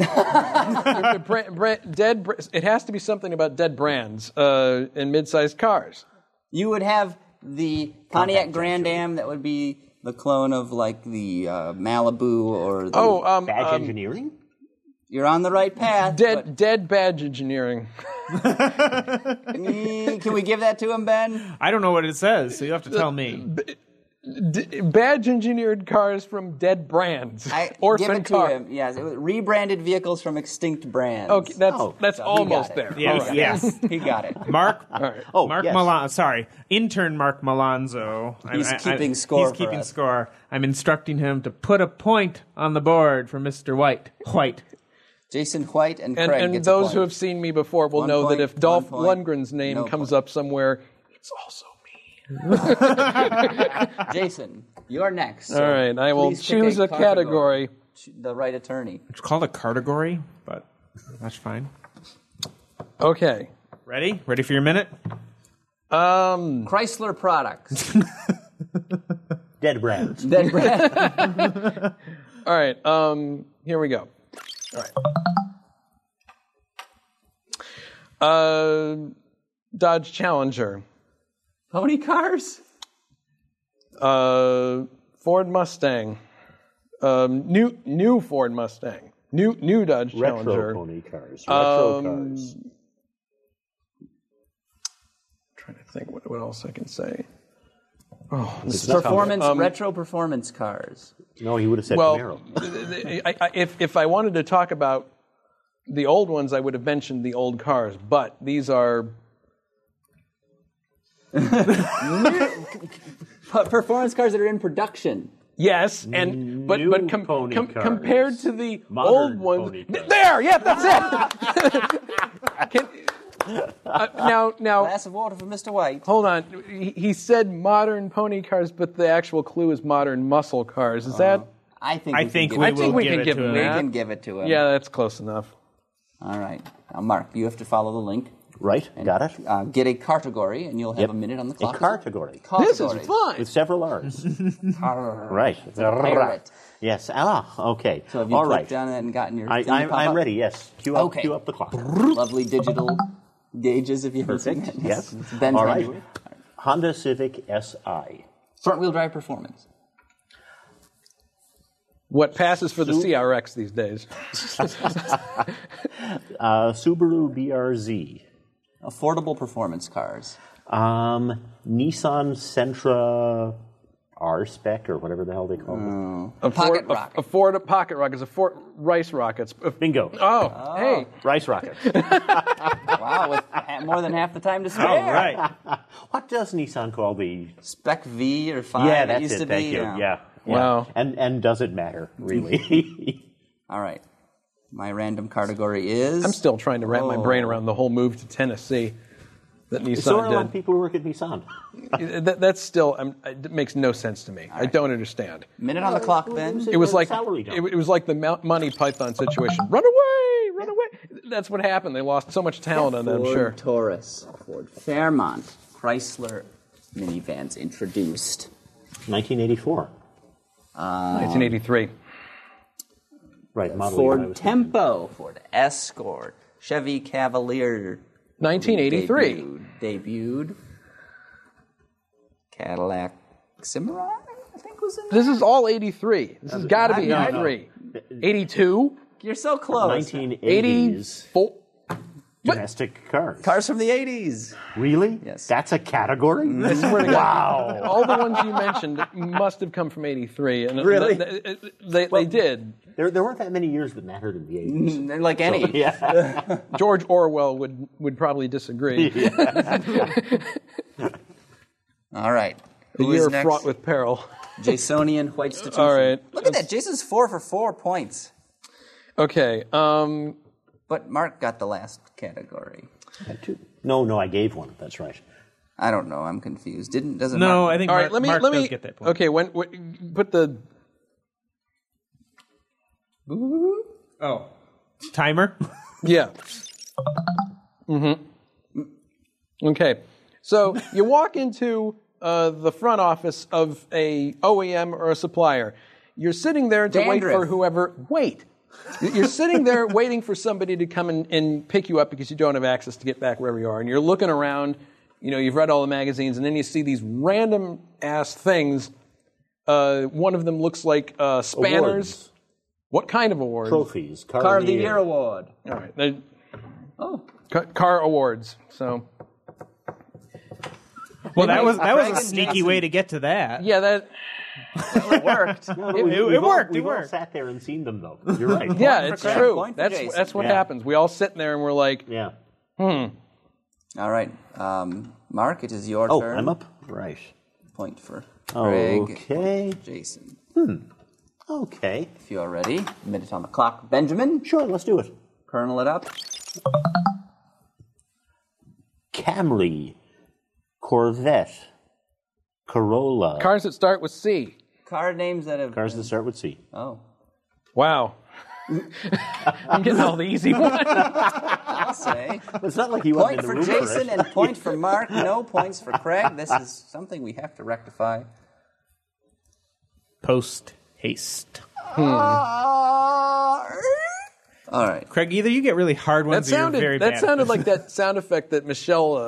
It has to be something about dead brands in mid-sized cars. You would have the Pontiac Grand Am that would be the clone of like the Malibu or the Badge Engineering? You're on the right path. Dead badge engineering. Can we give that to him, Ben? I don't know what it says, so you have to tell me. Badge engineered cars from dead brands. Give it to him. Yes, it was rebranded vehicles from extinct brands. Okay, that's almost there. Yes, yes. He got it. Mark. All right. Intern Mark Malonzo. He's keeping score. He's keeping score. I'm instructing him to put a point on the board for Mr. White. Jason White and Craig. And gets those a who point. have seen me before will know that if Dolph Lundgren's name comes up somewhere, it's also me. Jason, you're next. All right, I will choose a category. The right attorney. It's called a category, but that's fine. Okay. Ready? Ready for your minute? Chrysler products. Dead brands. Dead brands. All right. Here we go. All right. Dodge Challenger. Pony cars. Ford Mustang. New Ford Mustang. New Dodge Challenger. Retro pony cars. Retro cars. Trying to think what else I can say. Retro performance cars. No, he would have said Camaro. Camaro. If I wanted to talk about the old ones, I would have mentioned the old cars, but these are performance cars that are in production. Yes, but compared to the Modern old ones, pony cars. there, yeah, that's it. Now, Glass of water for Mr. White. hold on. He said modern pony cars, but the actual clue is modern muscle cars. Is that? I think we can give him We that. can give it to him. Yeah, that's close enough. All right. Now, Mark, you have to follow the link. Right, got it. Get a category, and you'll have a minute on the clock. A category. This is fun. With several R's. Right. Pirate. Yes. Okay. So have you All clicked right. on it and gotten your thing to pop I'm up? ready, yes. Cue up the clock. Lovely digital gauges, if you haven't seen Perfect, it. yes. Ben's All gonna right. do it. Honda Civic Si. Front-wheel drive performance. What passes for the CRX these days? Subaru BRZ. Affordable performance cars. Nissan Sentra R-Spec or whatever the hell they call it. Pocket rocket. A Ford Pocket Rocket. It's a Ford Rice Rockets. Bingo. Oh, hey. Rice Rockets. Wow, with more than half the time to spare. All right. What does Nissan call the... Spec V or 5 Yeah, it that's used it. to Thank be. you. Yeah. Yeah. Wow. And does it matter, really? All right. My random category is... I'm still trying to wrap my brain around the whole move to Tennessee that Nissan So are a lot did. of people who work at Nissan. That's still, it makes no sense to me. I don't understand. Minute on the clock, Ben. It was like salary dump. it was like the Monty Python situation. Run away, run away. That's what happened. They lost so much talent on that, I'm sure. Ford Taurus, Ford Fairmont, Chrysler minivans introduced. 1984. 1983. Right, model year I Ford was Tempo, Ford Escort, Chevy Cavalier 1983. Debuted. Cadillac Cimarron, I think was in there. This is all 83. This has got to be 83. 82? You're so close. 1980s 84? domestic cars. Cars from the 80s. Really? Yes. That's a category? I swear to God. All the ones you mentioned must have come from 83. And Really? They did. There weren't that many years that mattered in the 80s. They're like any. Yeah. George Orwell would probably disagree. All right. A Who year is next? fraught with peril. Jasonian White Institution. All right. Look at that. Jason's 4 for 4 points. Okay. But Mark got the last category. No, I gave one. That's right. I don't know. I'm confused. Doesn't No, Mark... I think All right. Mark Let does me get that point. Okay. When put the Oh. Timer? yeah. Okay. So you walk into the front office of a OEM or a supplier. You're sitting there to wait Dandruff. for whoever. Wait. You're sitting there waiting for somebody to come and pick you up because you don't have access to get back wherever you are. And you're looking around. You know, you've read all the magazines, and then you see these random ass things. One of them looks like spanners. Awards. What kind of awards? Trophies. Car of the Year Award. All right. Oh. Car awards. So. Well, that was Craig a and sneaky Jason. way to get to that. Yeah, that. It worked. It worked. We've all sat there and seen them, though. You're right. Yeah, it's Craig, true. point for Jason. That's what Yeah. happens. We all sit there and we're like, Yeah. All right. Mark, it is your Oh, turn. I'm up? Right. Point for Craig. Okay. Jason. Okay. If you are ready, minute on the clock. Benjamin, Sure, let's do it. kernel it up. Camry. Corvette. Corolla. cars that start with C. Car names that have... Cars that start with C. Oh. Wow. I'm getting all the easy ones. I'll say. It's not like you Point went in for the room for Jason it. and point for Mark. No points for Craig. This is something we have to rectify. Post haste. All right. Craig, either you get really hard ones or you're very bad. That sounded like that sound effect that Michelle.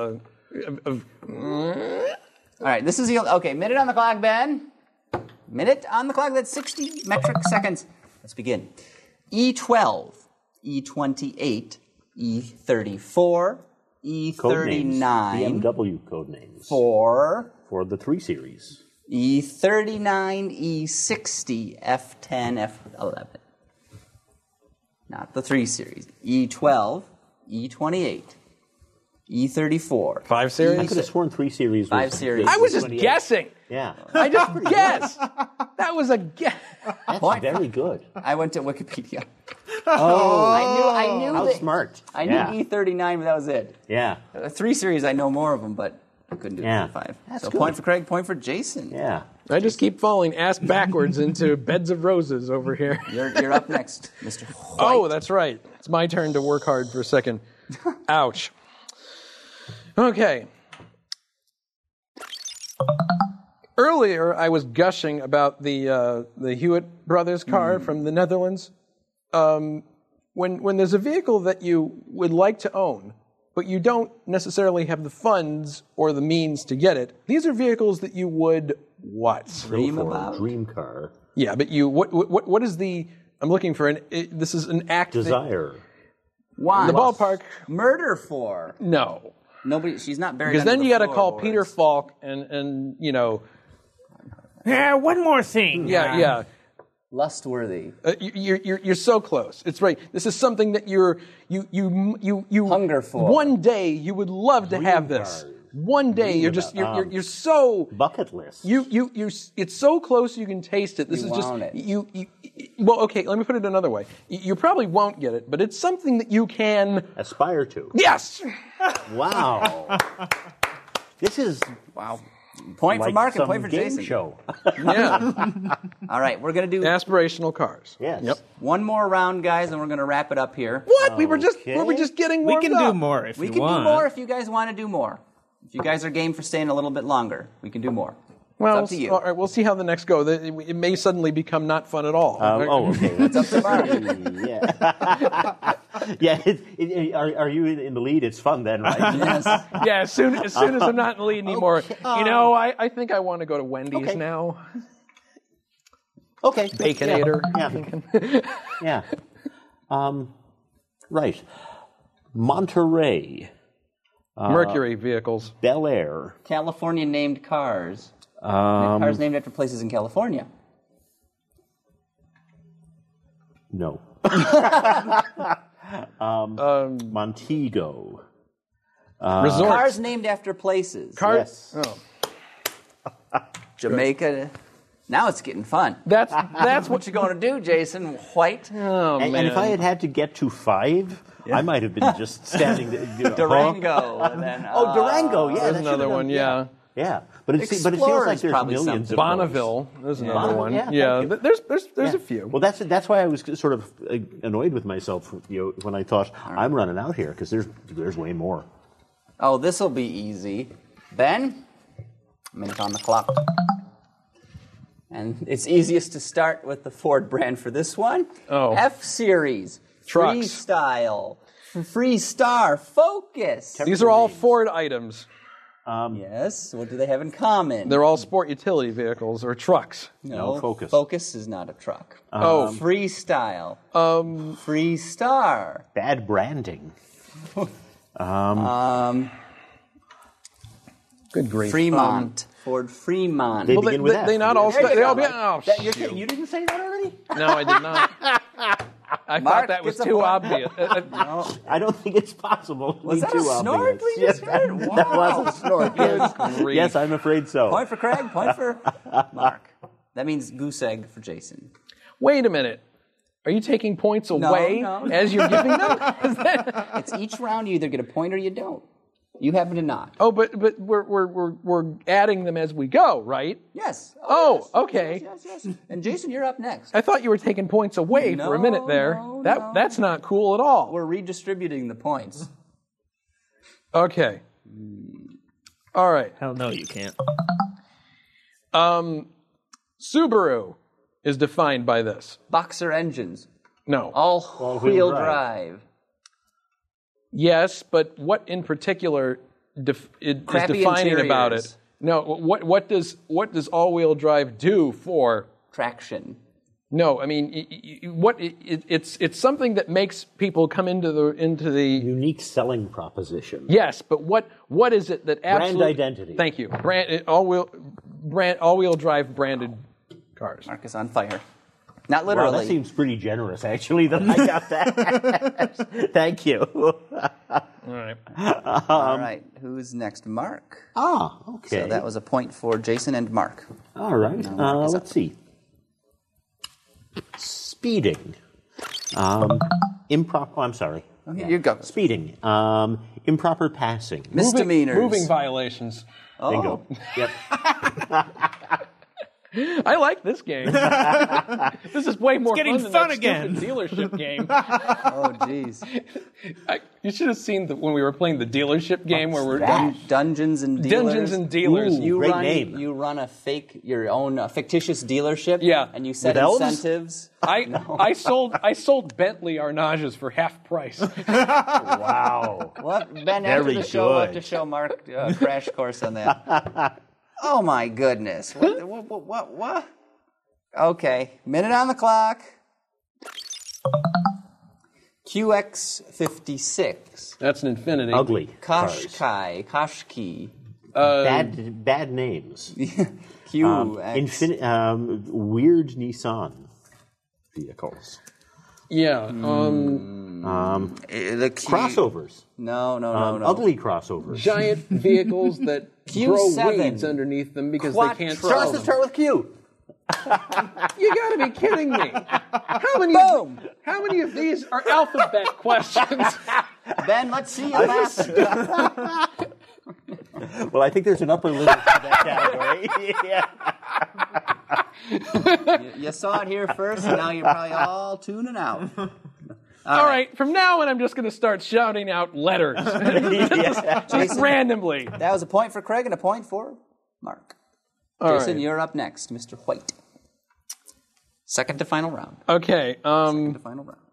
All right. This is the... Okay, minute on the clock, Ben. Minute on the clock. That's 60 metric seconds. Let's begin. E12, E28, E34, E39. Code names. BMW code names. For the 3 Series. E39, E60, F10, F11. Not the 3 Series. E12, E28, E34. 5 Series? I could have sworn 3 Series was... 5 Series. I was just 28. guessing. Yeah. I just guessed. That was a guess. That's very good. I went to Wikipedia. Oh. I knew How that. smart. I knew E39, but that was it. Yeah. 3 Series, I know more of them, but I couldn't do Yeah. the 5. That's So good. point for Craig, point for Jason. Yeah. I just keep falling ass backwards into beds of roses over here. You're up next, Mr. White. Oh, that's right. It's my turn to work hard for a second. Ouch. Okay. Earlier, I was gushing about the Hewitt Brothers car from the Netherlands. When there's a vehicle that you would like to own, but you don't necessarily have the funds or the means to get it, these are vehicles that you would what? Dream about? Dream car. Yeah, but you what is the? I'm looking for this is an act. Desire. Want. The ballpark. Murder for. No. Nobody. She's not buried. Because then you got to call Peter Falk and you know. Yeah, one more thing. Yeah. Lustworthy. You're so close. It's right. This is something that you hunger for. One day you would love to have this. One day you're so bucket list. It's so close you can taste it. This is just well, okay. Let me put it another way. You probably won't get it, but it's something that you can aspire to. Yes. Wow. This is Point like for Mark and some point for game Jason. Show. Yeah. All right, we're going to do aspirational cars. Yes. Yep. One more round, guys, and we're going to wrap it up here. What? We were just getting warmed We can up. do more if We you can want. do more if you guys want to do more. If you guys are game for staying a little bit longer, we can do more. Well, it's up to you. all right, we'll see how the next go. It may suddenly become not fun at all. Okay. That's up to Mark. Yeah. Are you in the lead? It's fun then, right? Yes. Yeah, as soon as I'm not in the lead anymore, I think I want to go to Wendy's now. Okay. Baconator. Yeah. Right. Monterey. Mercury vehicles. Bel Air. California named cars. Cars named after places in California. No. Montego. Resort. Cars named after places. Yes. Oh. Jamaica. Now it's getting fun. That's What you going to do, Jason White? Oh, And man. if I had had to get to 5, I might have been just standing there. Durango. And then, Durango. Yeah, There's that another should've one, been- yeah. Yeah, but it feels Explorer's like there's probably millions something. of Bonneville. There's another one. Yeah, Yeah, thank you. there's a few. Well, that's why I was sort of annoyed with myself, when I thought I'm running out here because there's way more. Oh, this will be easy. Ben, a minute on the clock. And it's easiest to start with the Ford brand for this one. Oh. F-Series. Trucks. Freestyle. Freestar. Focus. These are all Ford items. Yes. What do they have in common? They're all sport utility vehicles or trucks. No, Focus. Focus is not a truck. Freestyle. Freestar. Bad branding. Good grief. Fremont. Ford Fremont. They begin with F. They not all. They all be. Oh, You didn't say that already? no, I did not. I Mark thought that was gets a too point. obvious. I don't think it's possible to Was be that too a snort obvious. we just heard? Wow. That was a snort. Yes. grief. Yes, I'm afraid so. Point for Craig. Point for Mark. That means goose egg for Jason. Wait a minute. Are you taking points away no. as you're giving them? It's each round you either get a point or you don't. You happen to not. Oh, but we're adding them as we go, right? Yes. Oh, yes. okay. Yes. And Jason, you're up next. I thought you were taking points away for a minute there. No. That's not cool at all. We're redistributing the points. Okay. All right. Hell no, you can't. Subaru is defined by this. Boxer engines. No. All-wheel drive. Yes, but what in particular is Crappy defining about interiors. it? No. What does all-wheel drive do for traction? No, I mean it's something that makes people come into the unique selling proposition. Yes, but what is it that brand identity? Thank you. All-wheel drive branded cars. Mark is on fire. Not literally. Wow, that seems pretty generous, actually, that I got that. Thank you. All right. All right. Who's next? Mark. Okay. So that was a point for Jason and Mark. All right. Let's see. Speeding. Improper. Oh, I'm sorry. Okay, you go. Speeding. Improper passing. Misdemeanors. Moving violations. Bingo. Yep. I like this game. This is way more getting fun than fun that again. stupid dealership game. Oh, jeez. You should have seen when we were playing the dealership game where we're Dungeons and Dealers. Dungeons and Dealers. Ooh. Great name. You run your own fictitious dealership. Yeah. And you set With elves? incentives. I sold Bentley Arnages for half price. Wow. What? Ben, after Very the show, we'll have good. to show Mark a crash course on that. Oh, my goodness. What? Okay. Minute on the clock. QX56. That's an Infinity. Ugly. Kashki. Bad names. QX. Weird Nissan vehicles. Yeah. The Q- Crossovers. No. Ugly crossovers. Giant vehicles that grow Q7. weeds underneath them because Quattro. they can't Starts sell to them. start with Q. You got to be kidding me! Boom! How many of these are alphabet questions? Ben, let's see your last. Well, I think there's an upper limit to that category. You saw it here first, and now you're probably all tuning out. All right, from now on, I'm just going to start shouting out letters. Just randomly. That was a point for Craig and a point for Mark. All Jason, right. you're up next, Mr. White. Second to final round. Okay. Second to final round.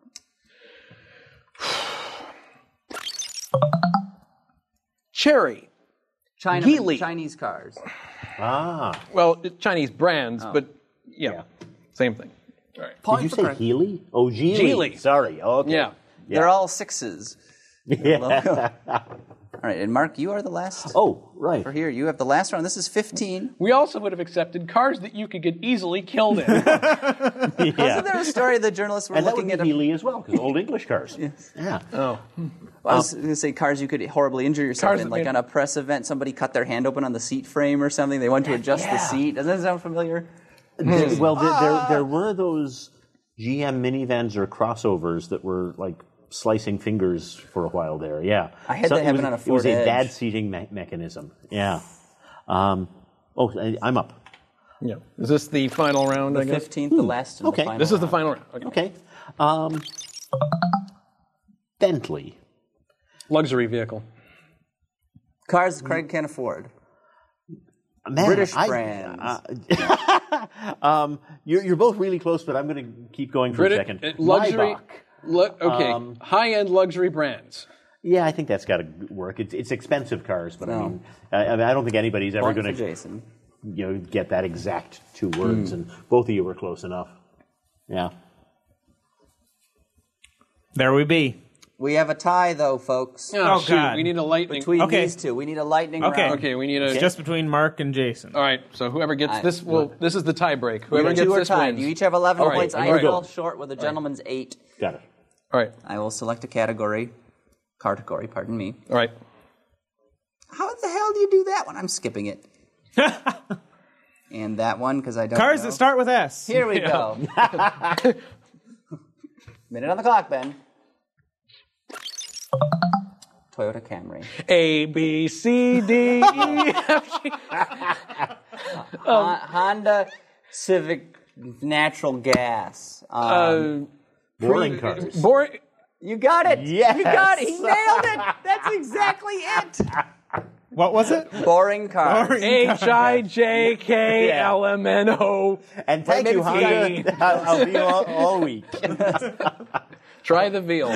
Cherry. Geely. Chinese cars. Well, Chinese brands, but yeah, same thing. All right. Point Did you for say Craig. Healy? Oh, Geely. Geely. Sorry. Okay. Yeah. They're all sixes. Yeah. All right, and Mark, you are the last Oh, right. for here. You have the last round. This is 15. We also would have accepted cars that you could get easily killed in. Wasn't there a story the journalists were And that would looking be at? Healy as well, because old English cars. Yeah. Oh. I was going to say cars you could horribly injure yourself Cars in. that Like made- on a press event, somebody cut their hand open on the seat frame or something. They went to adjust the seat. Doesn't that sound familiar? Well, there were those GM minivans or crossovers that were like slicing fingers for a while there. Yeah. I had that happen on a It was Ford a Edge. bad seating mechanism. Yeah. I'm up. Yeah. Is this the final round, The I guess? 15th, the last and Okay. the final This is the round. final round. Okay. Okay. Bentley. Luxury vehicle. Cars Craig can't afford. Man, British brands. You're both really close, but I'm going to keep going for a second. Luxury. Maybach. Okay. High-end luxury brands. Yeah, I think that's got to work. It's expensive cars, but I don't think anybody's ever Point going for to Jason. get that exact two words, and both of you were close enough. Yeah. There we be. We have a tie, though, folks. Oh, shoot, God. We need a lightning. Between Okay. these two, we need a lightning Okay. round. Okay, we need a. It's just between Mark and Jason. All right, so whoever gets this will. This is the tie break. Whoever You gets two are this tied. wins. You each have 11 All right, points. I all right. fell short with a gentleman's 8. Got it. All right, I will select a category, pardon me. all right. How the hell do you do that one? I'm skipping it. And that one, because I don't Cars know. that start with S. Here we go. Minute on the clock, Ben. Toyota Camry. A B C D E F G. Honda Civic natural gas. Boring cars. You got it. Yes. You got it. He nailed it. That's exactly it. What was it? Boring cars. HIJKLMNO. And thank you, Honda. I'll be all week. Try the veal.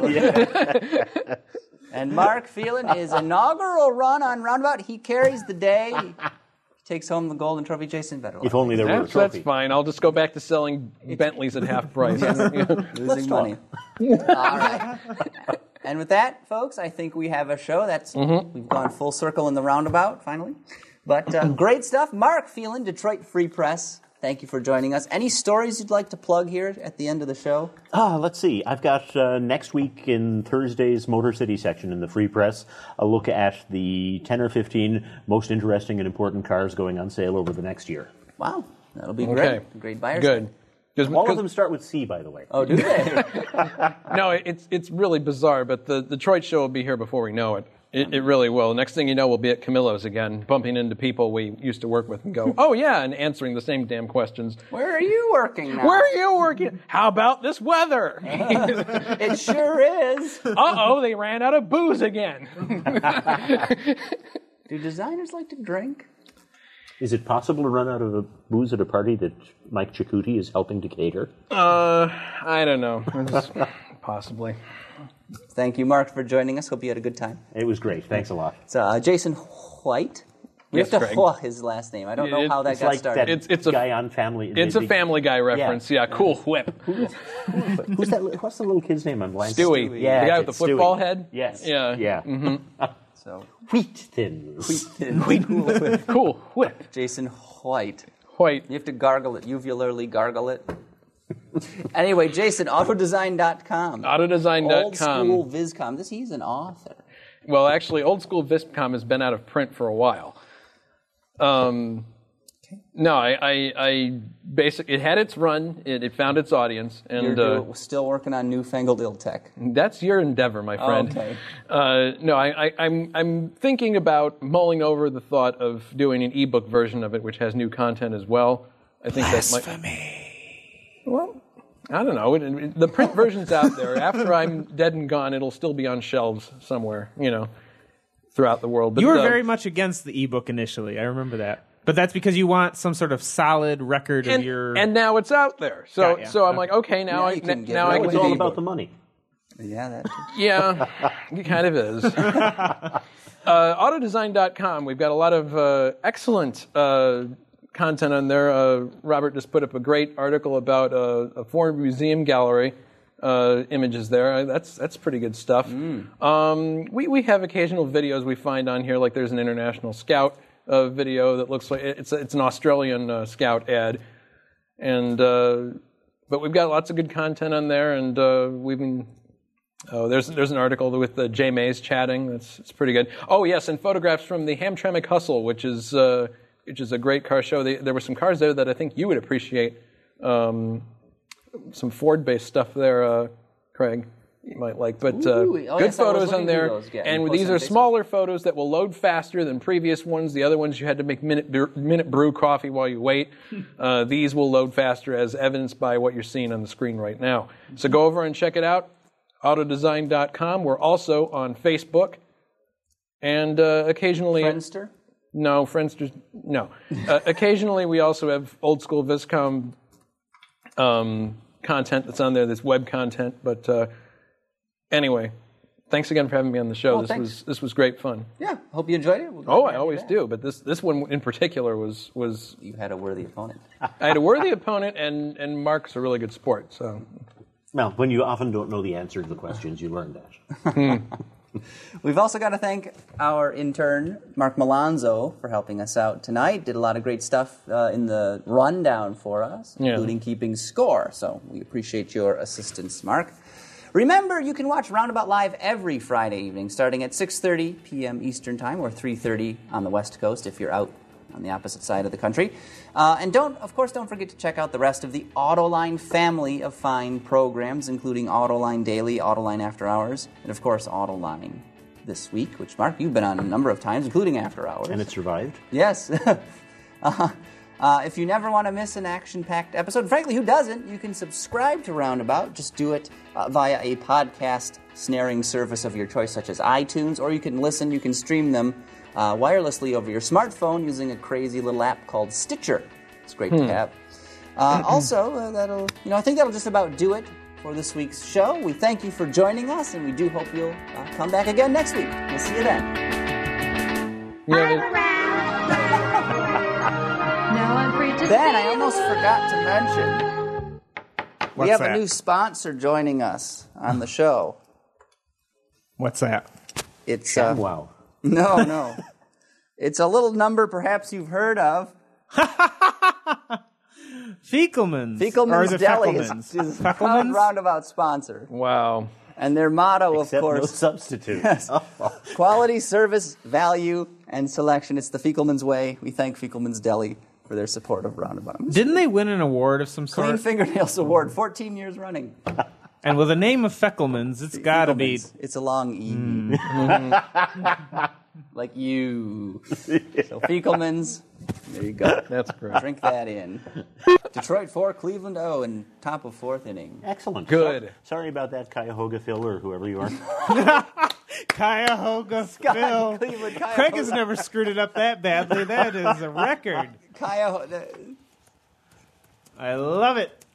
And Mark Phelan, his inaugural run on Roundabout, he carries the day. He takes home the golden trophy. Jason better. If only there were a That's trophy. fine. I'll just go back to selling Bentleys at half price. Losing money. All right. And with that, folks, I think we have a show. We've gone full circle in the roundabout, finally. But great stuff. Mark Phelan, Detroit Free Press. Thank you for joining us. Any stories you'd like to plug here at the end of the show? Let's see. I've got next week in Thursday's Motor City section in the Free Press a look at the 10 or 15 most interesting and important cars going on sale over the next year. Wow. That'll be Okay. great. Great buyers. Good. All of them start with C, by the way. Oh, do they? No, it's really bizarre, but the Detroit show will be here before we know it. It really will. Next thing you know, we'll be at Camillo's again, bumping into people we used to work with and go, oh yeah, and answering the same damn questions. Where are you working now? Where are you working? How about this weather? It sure is. Uh-oh, they ran out of booze again. Do designers like to drink? Is it possible to run out of booze at a party that Mike Cicutti is helping to cater? I don't know. Possibly. Thank you, Mark, for joining us. Hope you had a good time. It was great. Thanks a lot. It's Jason White. We Yes, have to Craig. his last name. I don't know how that It's got like started. that It's a guy on Family. It's a Family Guy reference. Yeah, cool whip. Who's that? What's the little kid's name on Blind? Stewie. Yeah, The guy with the it's football Stewie. head? Yes. Yeah. Yeah. Mm-hmm. So, Wheat thins. Cool whip. Jason White. White. You have to gargle it, uvularly gargle it. Anyway, Jason, autodesign.com. Autodesign.com. Old School Viscom. He's an author. Well, actually, Old School Viscom has been out of print for a while. No, I basically, it had its run, it found its audience, and You're still working on newfangled ill tech. that's your endeavor, my friend. Okay. No, I'm thinking about mulling over the thought of doing an ebook version of it, which has new content as well. I think that might. Well, I don't know. The print version's out there. After I'm dead and gone, it'll still be on shelves somewhere, throughout the world. But, You were very much against the ebook initially. I remember that. But that's because you want some sort of solid record of your... And now it's out there. So Got ya. so I'm like, okay, now I can It's do all the about ebook. the money. Yeah, that. Yeah, it kind of is. Autodesign.com. We've got a lot of excellent content on there. Robert just put up a great article about a Ford Museum Gallery images there. That's pretty good stuff. We have occasional videos we find on here, like there's an International Scout video that looks like it's an Australian Scout ad, and but we've got lots of good content on there, and we've been. Oh, there's an article with Jay Mays chatting. It's pretty good. Oh yes, and photographs from the Hamtramck Hustle, which is a great car show. There were some cars there that I think you would appreciate. Some Ford-based stuff there, Craig. You might like, but good yes, I was photos looking on there. through those, yeah. And You these post are on Facebook? smaller photos that will load faster than previous ones. The other ones you had to make minute brew coffee while you wait. These will load faster, as evidenced by what you're seeing on the screen right now. So go over and check it out. Autodesign.com. We're also on Facebook, and occasionally. Friendster? No, Friendster. No. Occasionally, we also have Old School Viscom content that's on there. That's web content, but. Anyway, thanks again for having me on the show. This was great fun. Yeah, hope you enjoyed it. We'll I always do, but this one in particular was. You had a worthy opponent. I had a worthy opponent, and Mark's a really good sport. So. Well, when you often don't know the answer to the questions, you learn that. We've also got to thank our intern, Mark Malonzo, for helping us out tonight. Did a lot of great stuff in the rundown for us, including keeping score. So we appreciate your assistance, Mark. Remember, you can watch Roundabout Live every Friday evening, starting at 6:30 p.m. Eastern Time, or 3:30 on the West Coast if you're out on the opposite side of the country. And don't forget to check out the rest of the Autoline family of fine programs, including Autoline Daily, Autoline After Hours, and of course Autoline This Week, which, Mark, you've been on a number of times, including After Hours. And it survived? Yes. If you never want to miss an action-packed episode, frankly, who doesn't? You can subscribe to Roundabout. Just do it via a podcast snaring service of your choice, such as iTunes, or you can stream them wirelessly over your smartphone using a crazy little app called Stitcher. It's great to have. Also, I think that'll just about do it for this week's show. We thank you for joining us, and we do hope you'll come back again next week. We'll see you then. Ben, I almost forgot to mention, we have a new sponsor joining us on the show. What's that? It's Wow. No. It's a little number perhaps you've heard of. Feckelman's. Feckelman's Deli Feckelman's? is a proud Roundabout sponsor. Wow. And their motto, Except of course, no substitute. yes, quality, service, value, and selection. It's the Feckelman's way. We thank Feckelman's Deli for their support of Roundabout. Didn't they win an award of some sort? Clean Fingernails Award, 14 years running. And with a name of Feckelmans, it's got to be. It's a long E. Like you. So Feckelmans. There you go. That's great. Drink that in. Detroit 4, Cleveland 0 in top of fourth inning. Excellent. Good. Sorry about that, Cuyahoga Phil, or whoever you are. Cuyahoga Phil. Cleveland, Cuyahoga. Craig has never screwed it up that badly. That is a record. Cuyahoga. I love it.